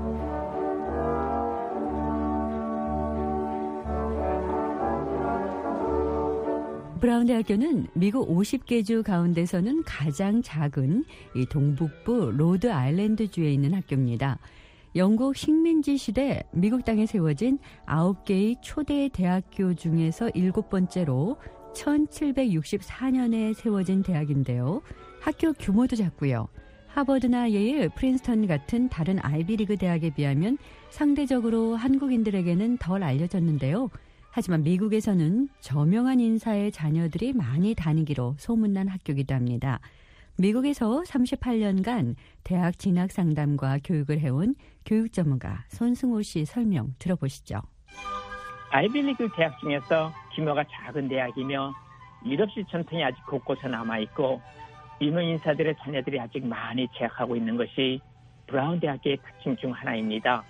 브라운 대학교는 미국 오십 개 주 가운데서는 가장 작은 이 동북부 로드아일랜드주에 있는 학교입니다. 영국 식민지 시대 미국 땅에 세워진 아홉 개의 초대 대학교 중에서 일곱 번째로 천칠백육십사 년에 세워진 대학인데요. 학교 규모도 작고요. 하버드나 예일, 프린스턴 같은 다른 아이비리그 대학에 비하면 상대적으로 한국인들에게는 덜 알려졌는데요. 하지만 미국에서는 저명한 인사의 자녀들이 많이 다니기로 소문난 학교이기도 합니다. 미국에서 삼십팔 년간 대학 진학 상담과 교육을 해온 교육 전문가 손승호 씨 설명 들어보시죠.
아이비리그 대학 중에서 규모가 작은 대학이며 일없이 전통이 아직 곳곳에 남아있고 유명 인사들의 자녀들이 아직 많이 재학하고 있는 것이 브라운 대학의 특징 중 하나입니다.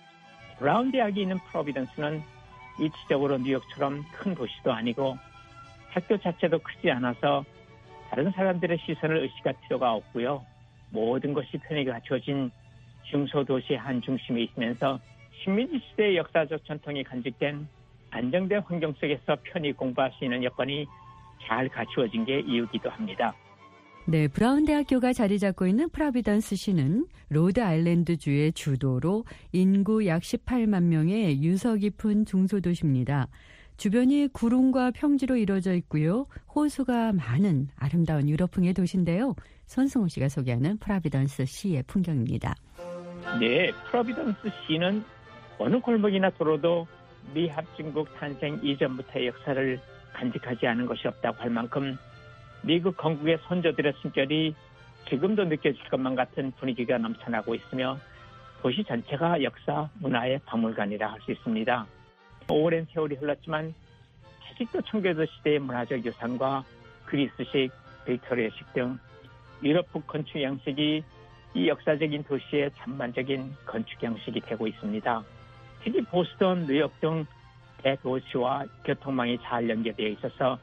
브라운 대학이 있는 프로비던스는 위치적으로 뉴욕처럼 큰 도시도 아니고 학교 자체도 크지 않아서 다른 사람들의 시선을 의식할 필요가 없고요. 모든 것이 편하게 갖춰진 중소도시 한 중심에 있으면서 식민지 시대의 역사적 전통이 간직된 안정된 환경 속에서 편히 공부할 수 있는 여건이 잘 갖추어진 게 이유기도 합니다.
네, 브라운 대학교가 자리 잡고 있는 프로비던스시는 로드아일랜드주의 주도로 인구 약 십팔만 명의 유서 깊은 중소도시입니다. 주변이 구름과 평지로 이루어져 있고요. 호수가 많은 아름다운 유럽풍의 도시인데요. 손승호 씨가 소개하는 프로비던스시의 풍경입니다.
네, 프로비던스시는 어느 골목이나 도로도 미합중국 탄생 이전부터의 역사를 간직하지 않은 것이 없다고 할 만큼 미국 건국의 선조들의 숨결이 지금도 느껴질 것만 같은 분위기가 넘쳐나고 있으며 도시 전체가 역사, 문화의 박물관이라 할 수 있습니다. 오랜 세월이 흘렀지만 아직도 청교도 시대의 문화적 유산과 그리스식, 빅토리아식 등 유럽풍 건축 양식이 이 역사적인 도시의 전반적인 건축 양식이 되고 있습니다. 특히 보스턴, 뉴욕 등 대도시와 교통망이 잘 연계되어 있어서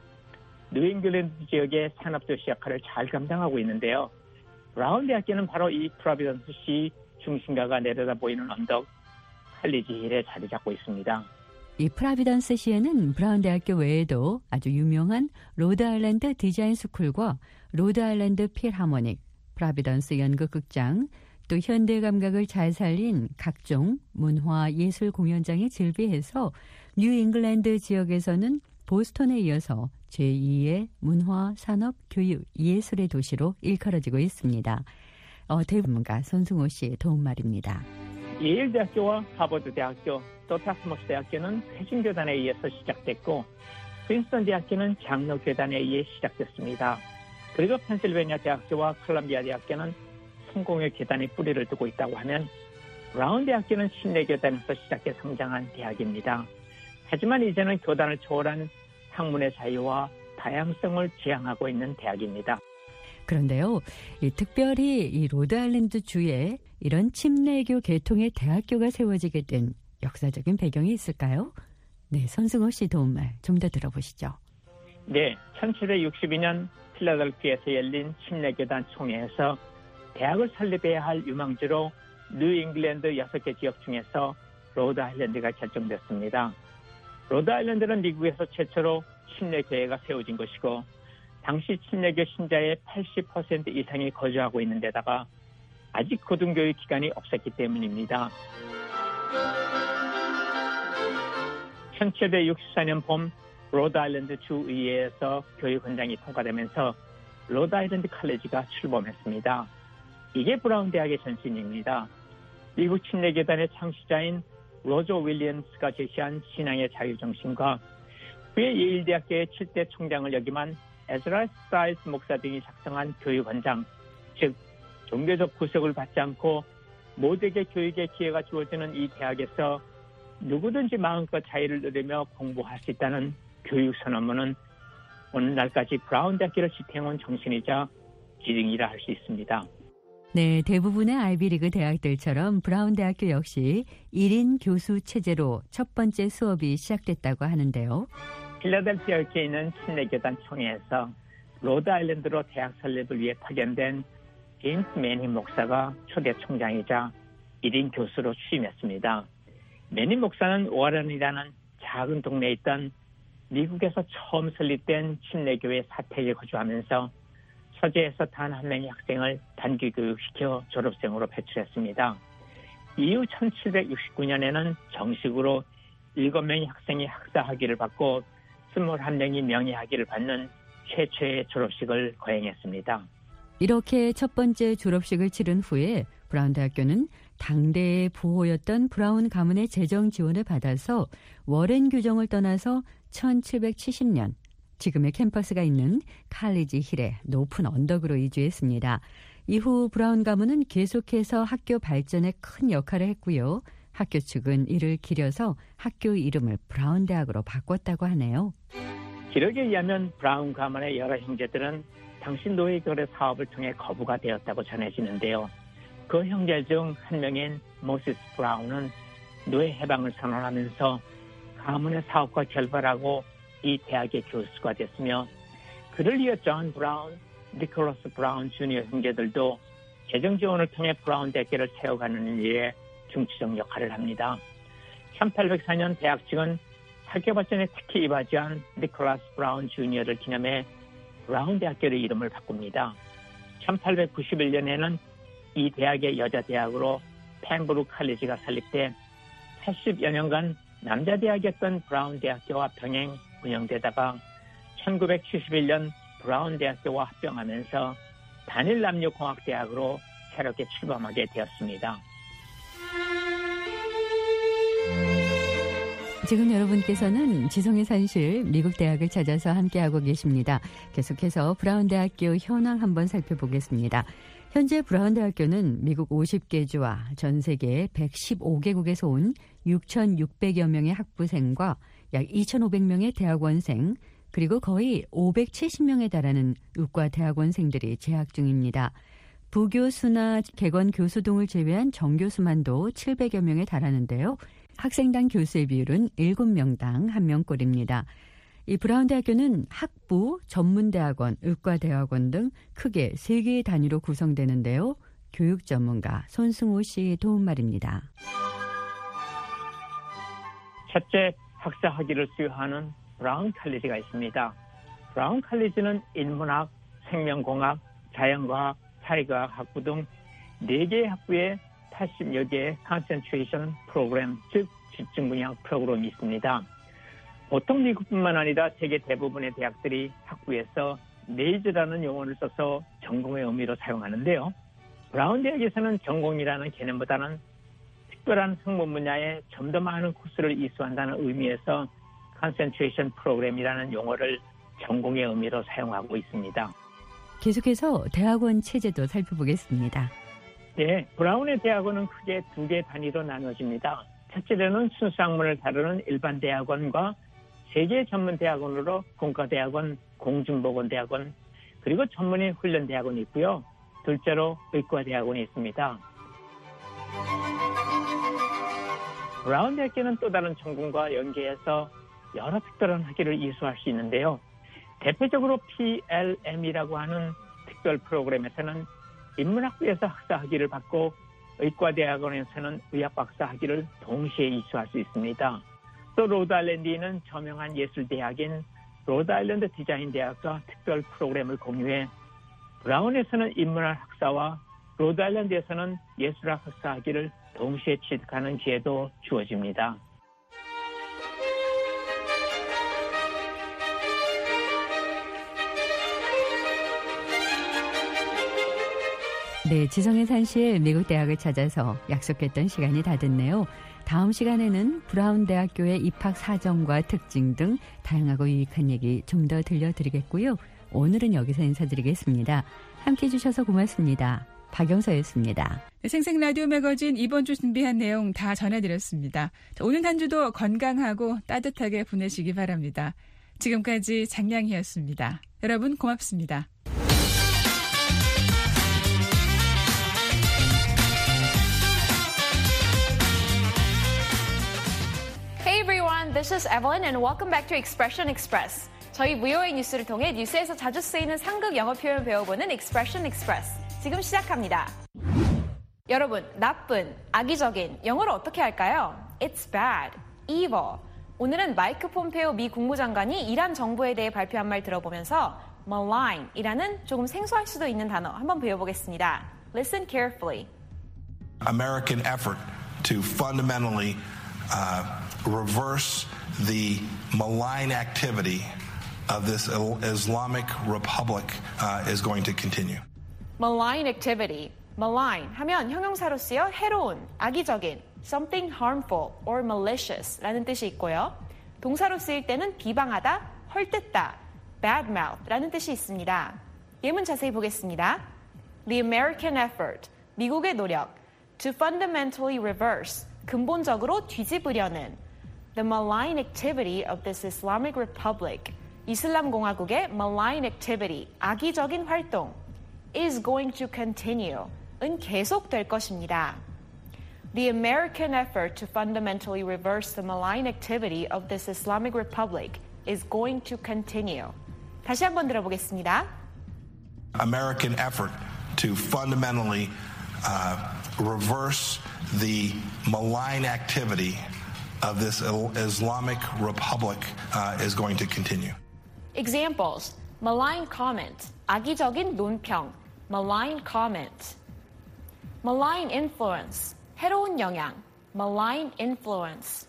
뉴잉글랜드 지역의 산업도시 역할을 잘 감당하고 있는데요. 브라운 대학교는 바로 이 프로비던스시 중심가가 내려다 보이는 언덕 할리지 힐에 자리 잡고 있습니다.
이 프로비던스시에는 브라운 대학교 외에도 아주 유명한 로드아일랜드 디자인 스쿨과 로드아일랜드 필하모닉, 프로비던스 연극극장, 또 현대 감각을 잘 살린 각종 문화 예술 공연장이 즐비해서 뉴잉글랜드 지역에서는 보스턴에 이어서 제이의 문화, 산업, 교육, 예술의 도시로 일컬어지고 있습니다. 어, 대부분가 손승호 씨의 도움말입니다.
예일 대학교와 하버드 대학교, 또 타스머스 대학교는 회중교단에 의해서 시작됐고 프린스턴 대학교는 장로교단에 의해 시작됐습니다. 그리고 펜실베니아 대학교와 콜롬비아 대학교는 성공의 교단에 뿌리를 두고 있다고 하면 브라운 대학교는 신례교단에서 시작해 성장한 대학입니다. 하지만 이제는 교단을 초월한 학문의 자유와 다양성을 지향하고 있는 대학입니다.
그런데요, 이 특별히 이 로드아일랜드 주에 이런 침례교 계통의 대학교가 세워지게 된 역사적인 배경이 있을까요? 네, 손승호 씨 도움말 좀 더 들어보시죠.
네, 천칠백육십이 년 필라델피아에서 열린 침례교단 총회에서 대학을 설립해야 할 유망주로 뉴잉글랜드 여섯 개 지역 중에서 로드아일랜드가 결정됐습니다. 로드아일랜드는 미국에서 최초로 침례교회가 세워진 것이고 당시 침례교 신자의 팔십 퍼센트 이상이 거주하고 있는 데다가 아직 고등교육 기간이 없었기 때문입니다. 천칠백육십사 년 봄 로드아일랜드 주의회에서 교육헌장이 통과되면서 로드아일랜드 칼리지가 출범했습니다. 이게 브라운 대학의 전신입니다. 미국 침례교단의 창시자인 로저 윌리엄스가 제시한 신앙의 자유정신과 후에 예일대학교의 칠 대 총장을 역임한 에즈라 스타일스 목사 등이 작성한 교육헌장, 즉 종교적 구속을 받지 않고 모두에게 교육의 기회가 주어지는 이 대학에서 누구든지 마음껏 자유를 누리며 공부할 수 있다는 교육선언문은 오늘날까지 브라운 대학교를 지탱해온 정신이자 기증이라 할 수 있습니다.
네, 대부분의 아이비리그 대학들처럼 브라운 대학교 역시 일 인 교수 체제로 첫 번째 수업이 시작됐다고 하는데요.
필라델피아에 있는 침례교단 총회에서 로드아일랜드로 대학 설립을 위해 파견된 제임스 매니 목사가 초대 총장이자 일 인 교수로 취임했습니다. 매니 목사는 워런이라는 작은 동네에 있던 미국에서 처음 설립된 침례교회 사택에 거주하면서 서재에서 단 한 명의 학생을 단기 교육시켜 졸업생으로 배출했습니다. 이후 천칠백육십구 년에는 정식으로 일곱 명의 학생이 학사 학위를 받고 스물한 명이 명예 학위를 받는 최초의 졸업식을 거행했습니다.
이렇게 첫 번째 졸업식을 치른 후에 브라운 대학교는 당대의 부호였던 브라운 가문의 재정 지원을 받아서 워렌 규정을 떠나서 천칠백칠십 년 지금의 캠퍼스가 있는 칼리지 힐의 높은 언덕으로 이주했습니다. 이후 브라운 가문은 계속해서 학교 발전에 큰 역할을 했고요. 학교 측은 이를 기려서 학교 이름을 브라운 대학으로 바꿨다고 하네요.
기록에 의하면 브라운 가문의 여러 형제들은 당시 노예 거래 사업을 통해 거부가 되었다고 전해지는데요. 그 형제 중 한 명인 모시스 브라운은 노예 해방을 선언하면서 가문의 사업과 결별하고 이 대학의 교수가 됐으며 그를 이어 존 브라운, 니콜라스 브라운 주니어 형제들도 재정 지원을 통해 브라운 대학교를 세워가는 일에 중추적 역할을 합니다. 천팔백사 년 대학 측은 학교 발전에 특히 이바지한 니콜라스 브라운 주니어를 기념해 브라운 대학교의 이름을 바꿉니다. 천팔백구십일 년에는 이 대학의 여자 대학으로 펜브룩 칼리지가 설립돼 팔십여 년간 남자 대학이었던 브라운 대학교와 병행 운영되다가 천구백칠십일 년 브라운 대학교와 합병하면서 단일 남녀 공학 대학으로 새롭게 출범하게 되었습니다.
지금 여러분께서는 지성의 산실 미국 대학을 찾아서 함께하고 계십니다. 계속해서 브라운 대학교 현황 한번 살펴보겠습니다. 현재 브라운 대학교는 미국 오십 개 주와 전 세계 백십오 개국에서 온 육천육백여 명의 학부생과 약 이천오백 명의 대학원생 그리고 거의 오백칠십 명에 달하는 의과 대학원생들이 재학 중입니다. 부교수나 객원 교수 등을 제외한 정교수만도 칠백여 명에 달하는데요. 학생당 교수의 비율은 일곱 명당 한 명꼴입니다. 이 브라운 대학교는 학부, 전문대학원, 의과대학원 등 크게 세 개의 단위로 구성되는데요. 교육 전문가 손승호 씨 도움말입니다.
첫째, 학사 학위를 수여하는 브라운 칼리지가 있습니다. 브라운 칼리지는 인문학, 생명공학, 자연과학, 사회과학 학부 등 네 개의 학부에 팔십여 개의 컨센트레이션 프로그램, 즉 집중 분야 프로그램이 있습니다. 보통 미국뿐만 아니라 세계 대부분의 대학들이 학부에서 메이저라는 용어를 써서 전공의 의미로 사용하는데요. 브라운 대학에서는 전공이라는 개념보다는 특별한 학문 분야에 좀 더 많은 코스를 이수한다는 의미에서 컨센트레이션 프로그램이라는 용어를 전공의 의미로 사용하고 있습니다.
계속해서 대학원 체제도 살펴보겠습니다.
네, 브라운의 대학원은 크게 두 개 단위로 나눠집니다. 첫째로는 순수 학문을 다루는 일반 대학원과 세 개 전문 대학원으로 공과대학원, 공중보건대학원, 그리고 전문의 훈련대학원이 있고요. 둘째로 의과대학원이 있습니다. 브라운 대학교는 또 다른 전공과 연계해서 여러 특별한 학위를 이수할 수 있는데요. 대표적으로 피엘엠이라고 하는 특별 프로그램에서는 인문학부에서 학사 학위를 받고 의과대학원에서는 의학박사 학위를 동시에 이수할 수 있습니다. 또 로드아일랜드에 있는 저명한 예술대학인 로드아일랜드 디자인대학과 특별 프로그램을 공유해 브라운에서는 인문학 학사와 로드아일랜드에서는 예술학 석사 학위를 동시에 취득하는 기회도 주어집니다.
네, 지성의 산시에 미국 대학을 찾아서 약속했던 시간이 다 됐네요. 다음 시간에는 브라운 대학교의 입학 사정과 특징 등 다양하고 유익한 얘기 좀 더 들려드리겠고요. 오늘은 여기서 인사드리겠습니다. 함께해 주셔서 고맙습니다. 박영서였습니다.
생생 라디오 매거진 이번 주 준비한 내용 다 전해드렸습니다. 오늘 한 주도 건강하고 따뜻하게 보내시기 바랍니다. 지금까지 장량희였습니다. 여러분 고맙습니다.
Hey everyone, this is Evelyn and welcome back to Expression Express. 저희 브이오에이 뉴스를 통해 뉴스에서 자주 쓰이는 상극 영어 표현 배워보는 Expression Express. 지금 시작합니다. 여러분, 나쁜, 악의적인, 영어로 어떻게 할까요? It's bad, evil. 오늘은 마이크 폼페오 미 국무장관이 이란 정부에 대해 발표한 말 들어보면서 malign이라는 조금 생소할 수도 있는 단어 한번 배워보겠습니다. Listen carefully.
American effort to fundamentally uh, reverse the malign activity of this Islamic Republic uh, is going to continue.
Malign activity. Malign 하면 형용사로 쓰여 해로운, 악의적인, something harmful or malicious 라는 뜻이 있고요. 동사로 쓰일 때는 비방하다, 헐뜯다, badmouth 라는 뜻이 있습니다. 예문 자세히 보겠습니다. The American effort, 미국의 노력, to fundamentally reverse, 근본적으로 뒤집으려는 the malign activity of this Islamic Republic, 이슬람 공화국의 malign activity, 악의적인 활동 is going to continue, 은 계속될 것입니다. The American effort to fundamentally reverse the malign activity of this Islamic Republic is going to continue. 다시 한번 들어보겠습니다.
American effort to fundamentally uh, reverse the malign activity of this Islamic Republic uh, is going to continue.
Examples. Malign comment, 악의적인 논평, malign comment. Malign influence, 해로운 영향, malign influence.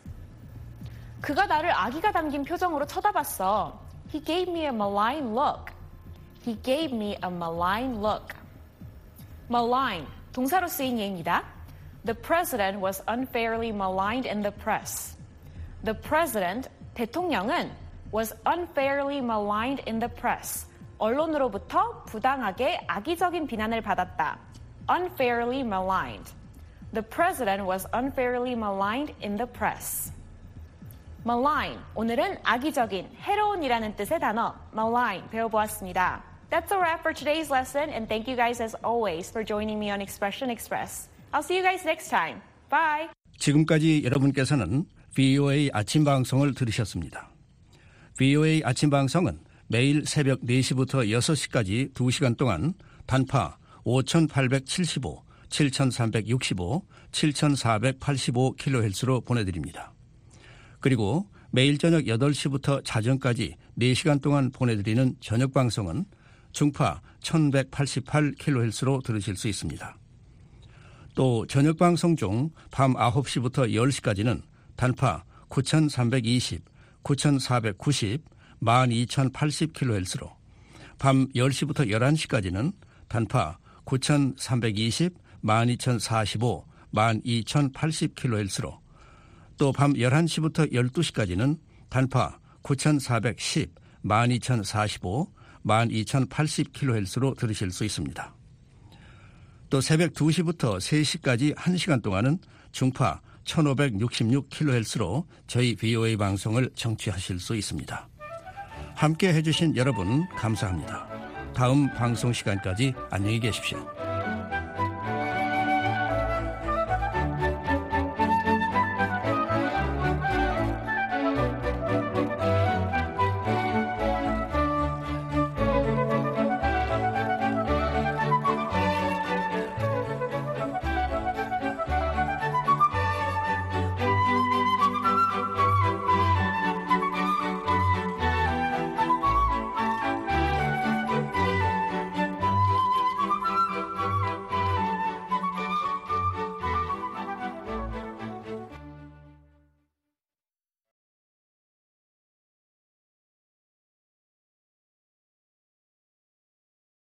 그가 나를 악의가 담긴 표정으로 쳐다봤어. He gave me a malign look. He gave me a malign look. Malign, 동사로 쓰인 예입니다. The president was unfairly maligned in the press. The president, 대통령은 was unfairly maligned in the press. 언론으로부터 부당하게 악의적인 비난을 받았다. Unfairly maligned. The president was unfairly maligned in the press. Malign, 오늘은 악의적인, 해로운이라는 뜻의 단어 malign 배워보았습니다. That's a wrap for today's lesson, and thank you guys as always for joining me on Expression Express. I'll see you guys next time. Bye.
지금까지 여러분께서는 브이오에이 아침 방송을 들으셨습니다. 브이오에이 아침 방송은 매일 새벽 네 시부터 여섯 시까지 두 시간 동안 단파 오천팔백칠십오, 칠천삼백육십오, 칠천사백팔십오 킬로헤르츠로 보내드립니다. 그리고 매일 저녁 여덟 시부터 자정까지 네 시간 동안 보내드리는 저녁 방송은 중파 천백팔십팔 킬로헤르츠로 들으실 수 있습니다. 또 저녁 방송 중 밤 아홉 시부터 열 시까지는 단파 구천삼백이십, 구천사백구십, 만 이천팔십 킬로헤르츠로, 밤 열 시부터 열한 시까지는 단파 구천삼백이십, 만 이천사십오, 만 이천팔십 킬로헤르츠로, 또 밤 열한 시부터 열두 시까지는 단파 구천사백십, 만 이천사십오, 만 이천팔십 킬로헤르츠로 들으실 수 있습니다. 또 새벽 두 시부터 세 시까지 한 시간 동안은 중파 천오백육십육 킬로헤르츠로 저희 브이오에이 방송을 청취하실 수 있습니다. 함께 해주신 여러분 감사합니다. 다음 방송 시간까지 안녕히 계십시오.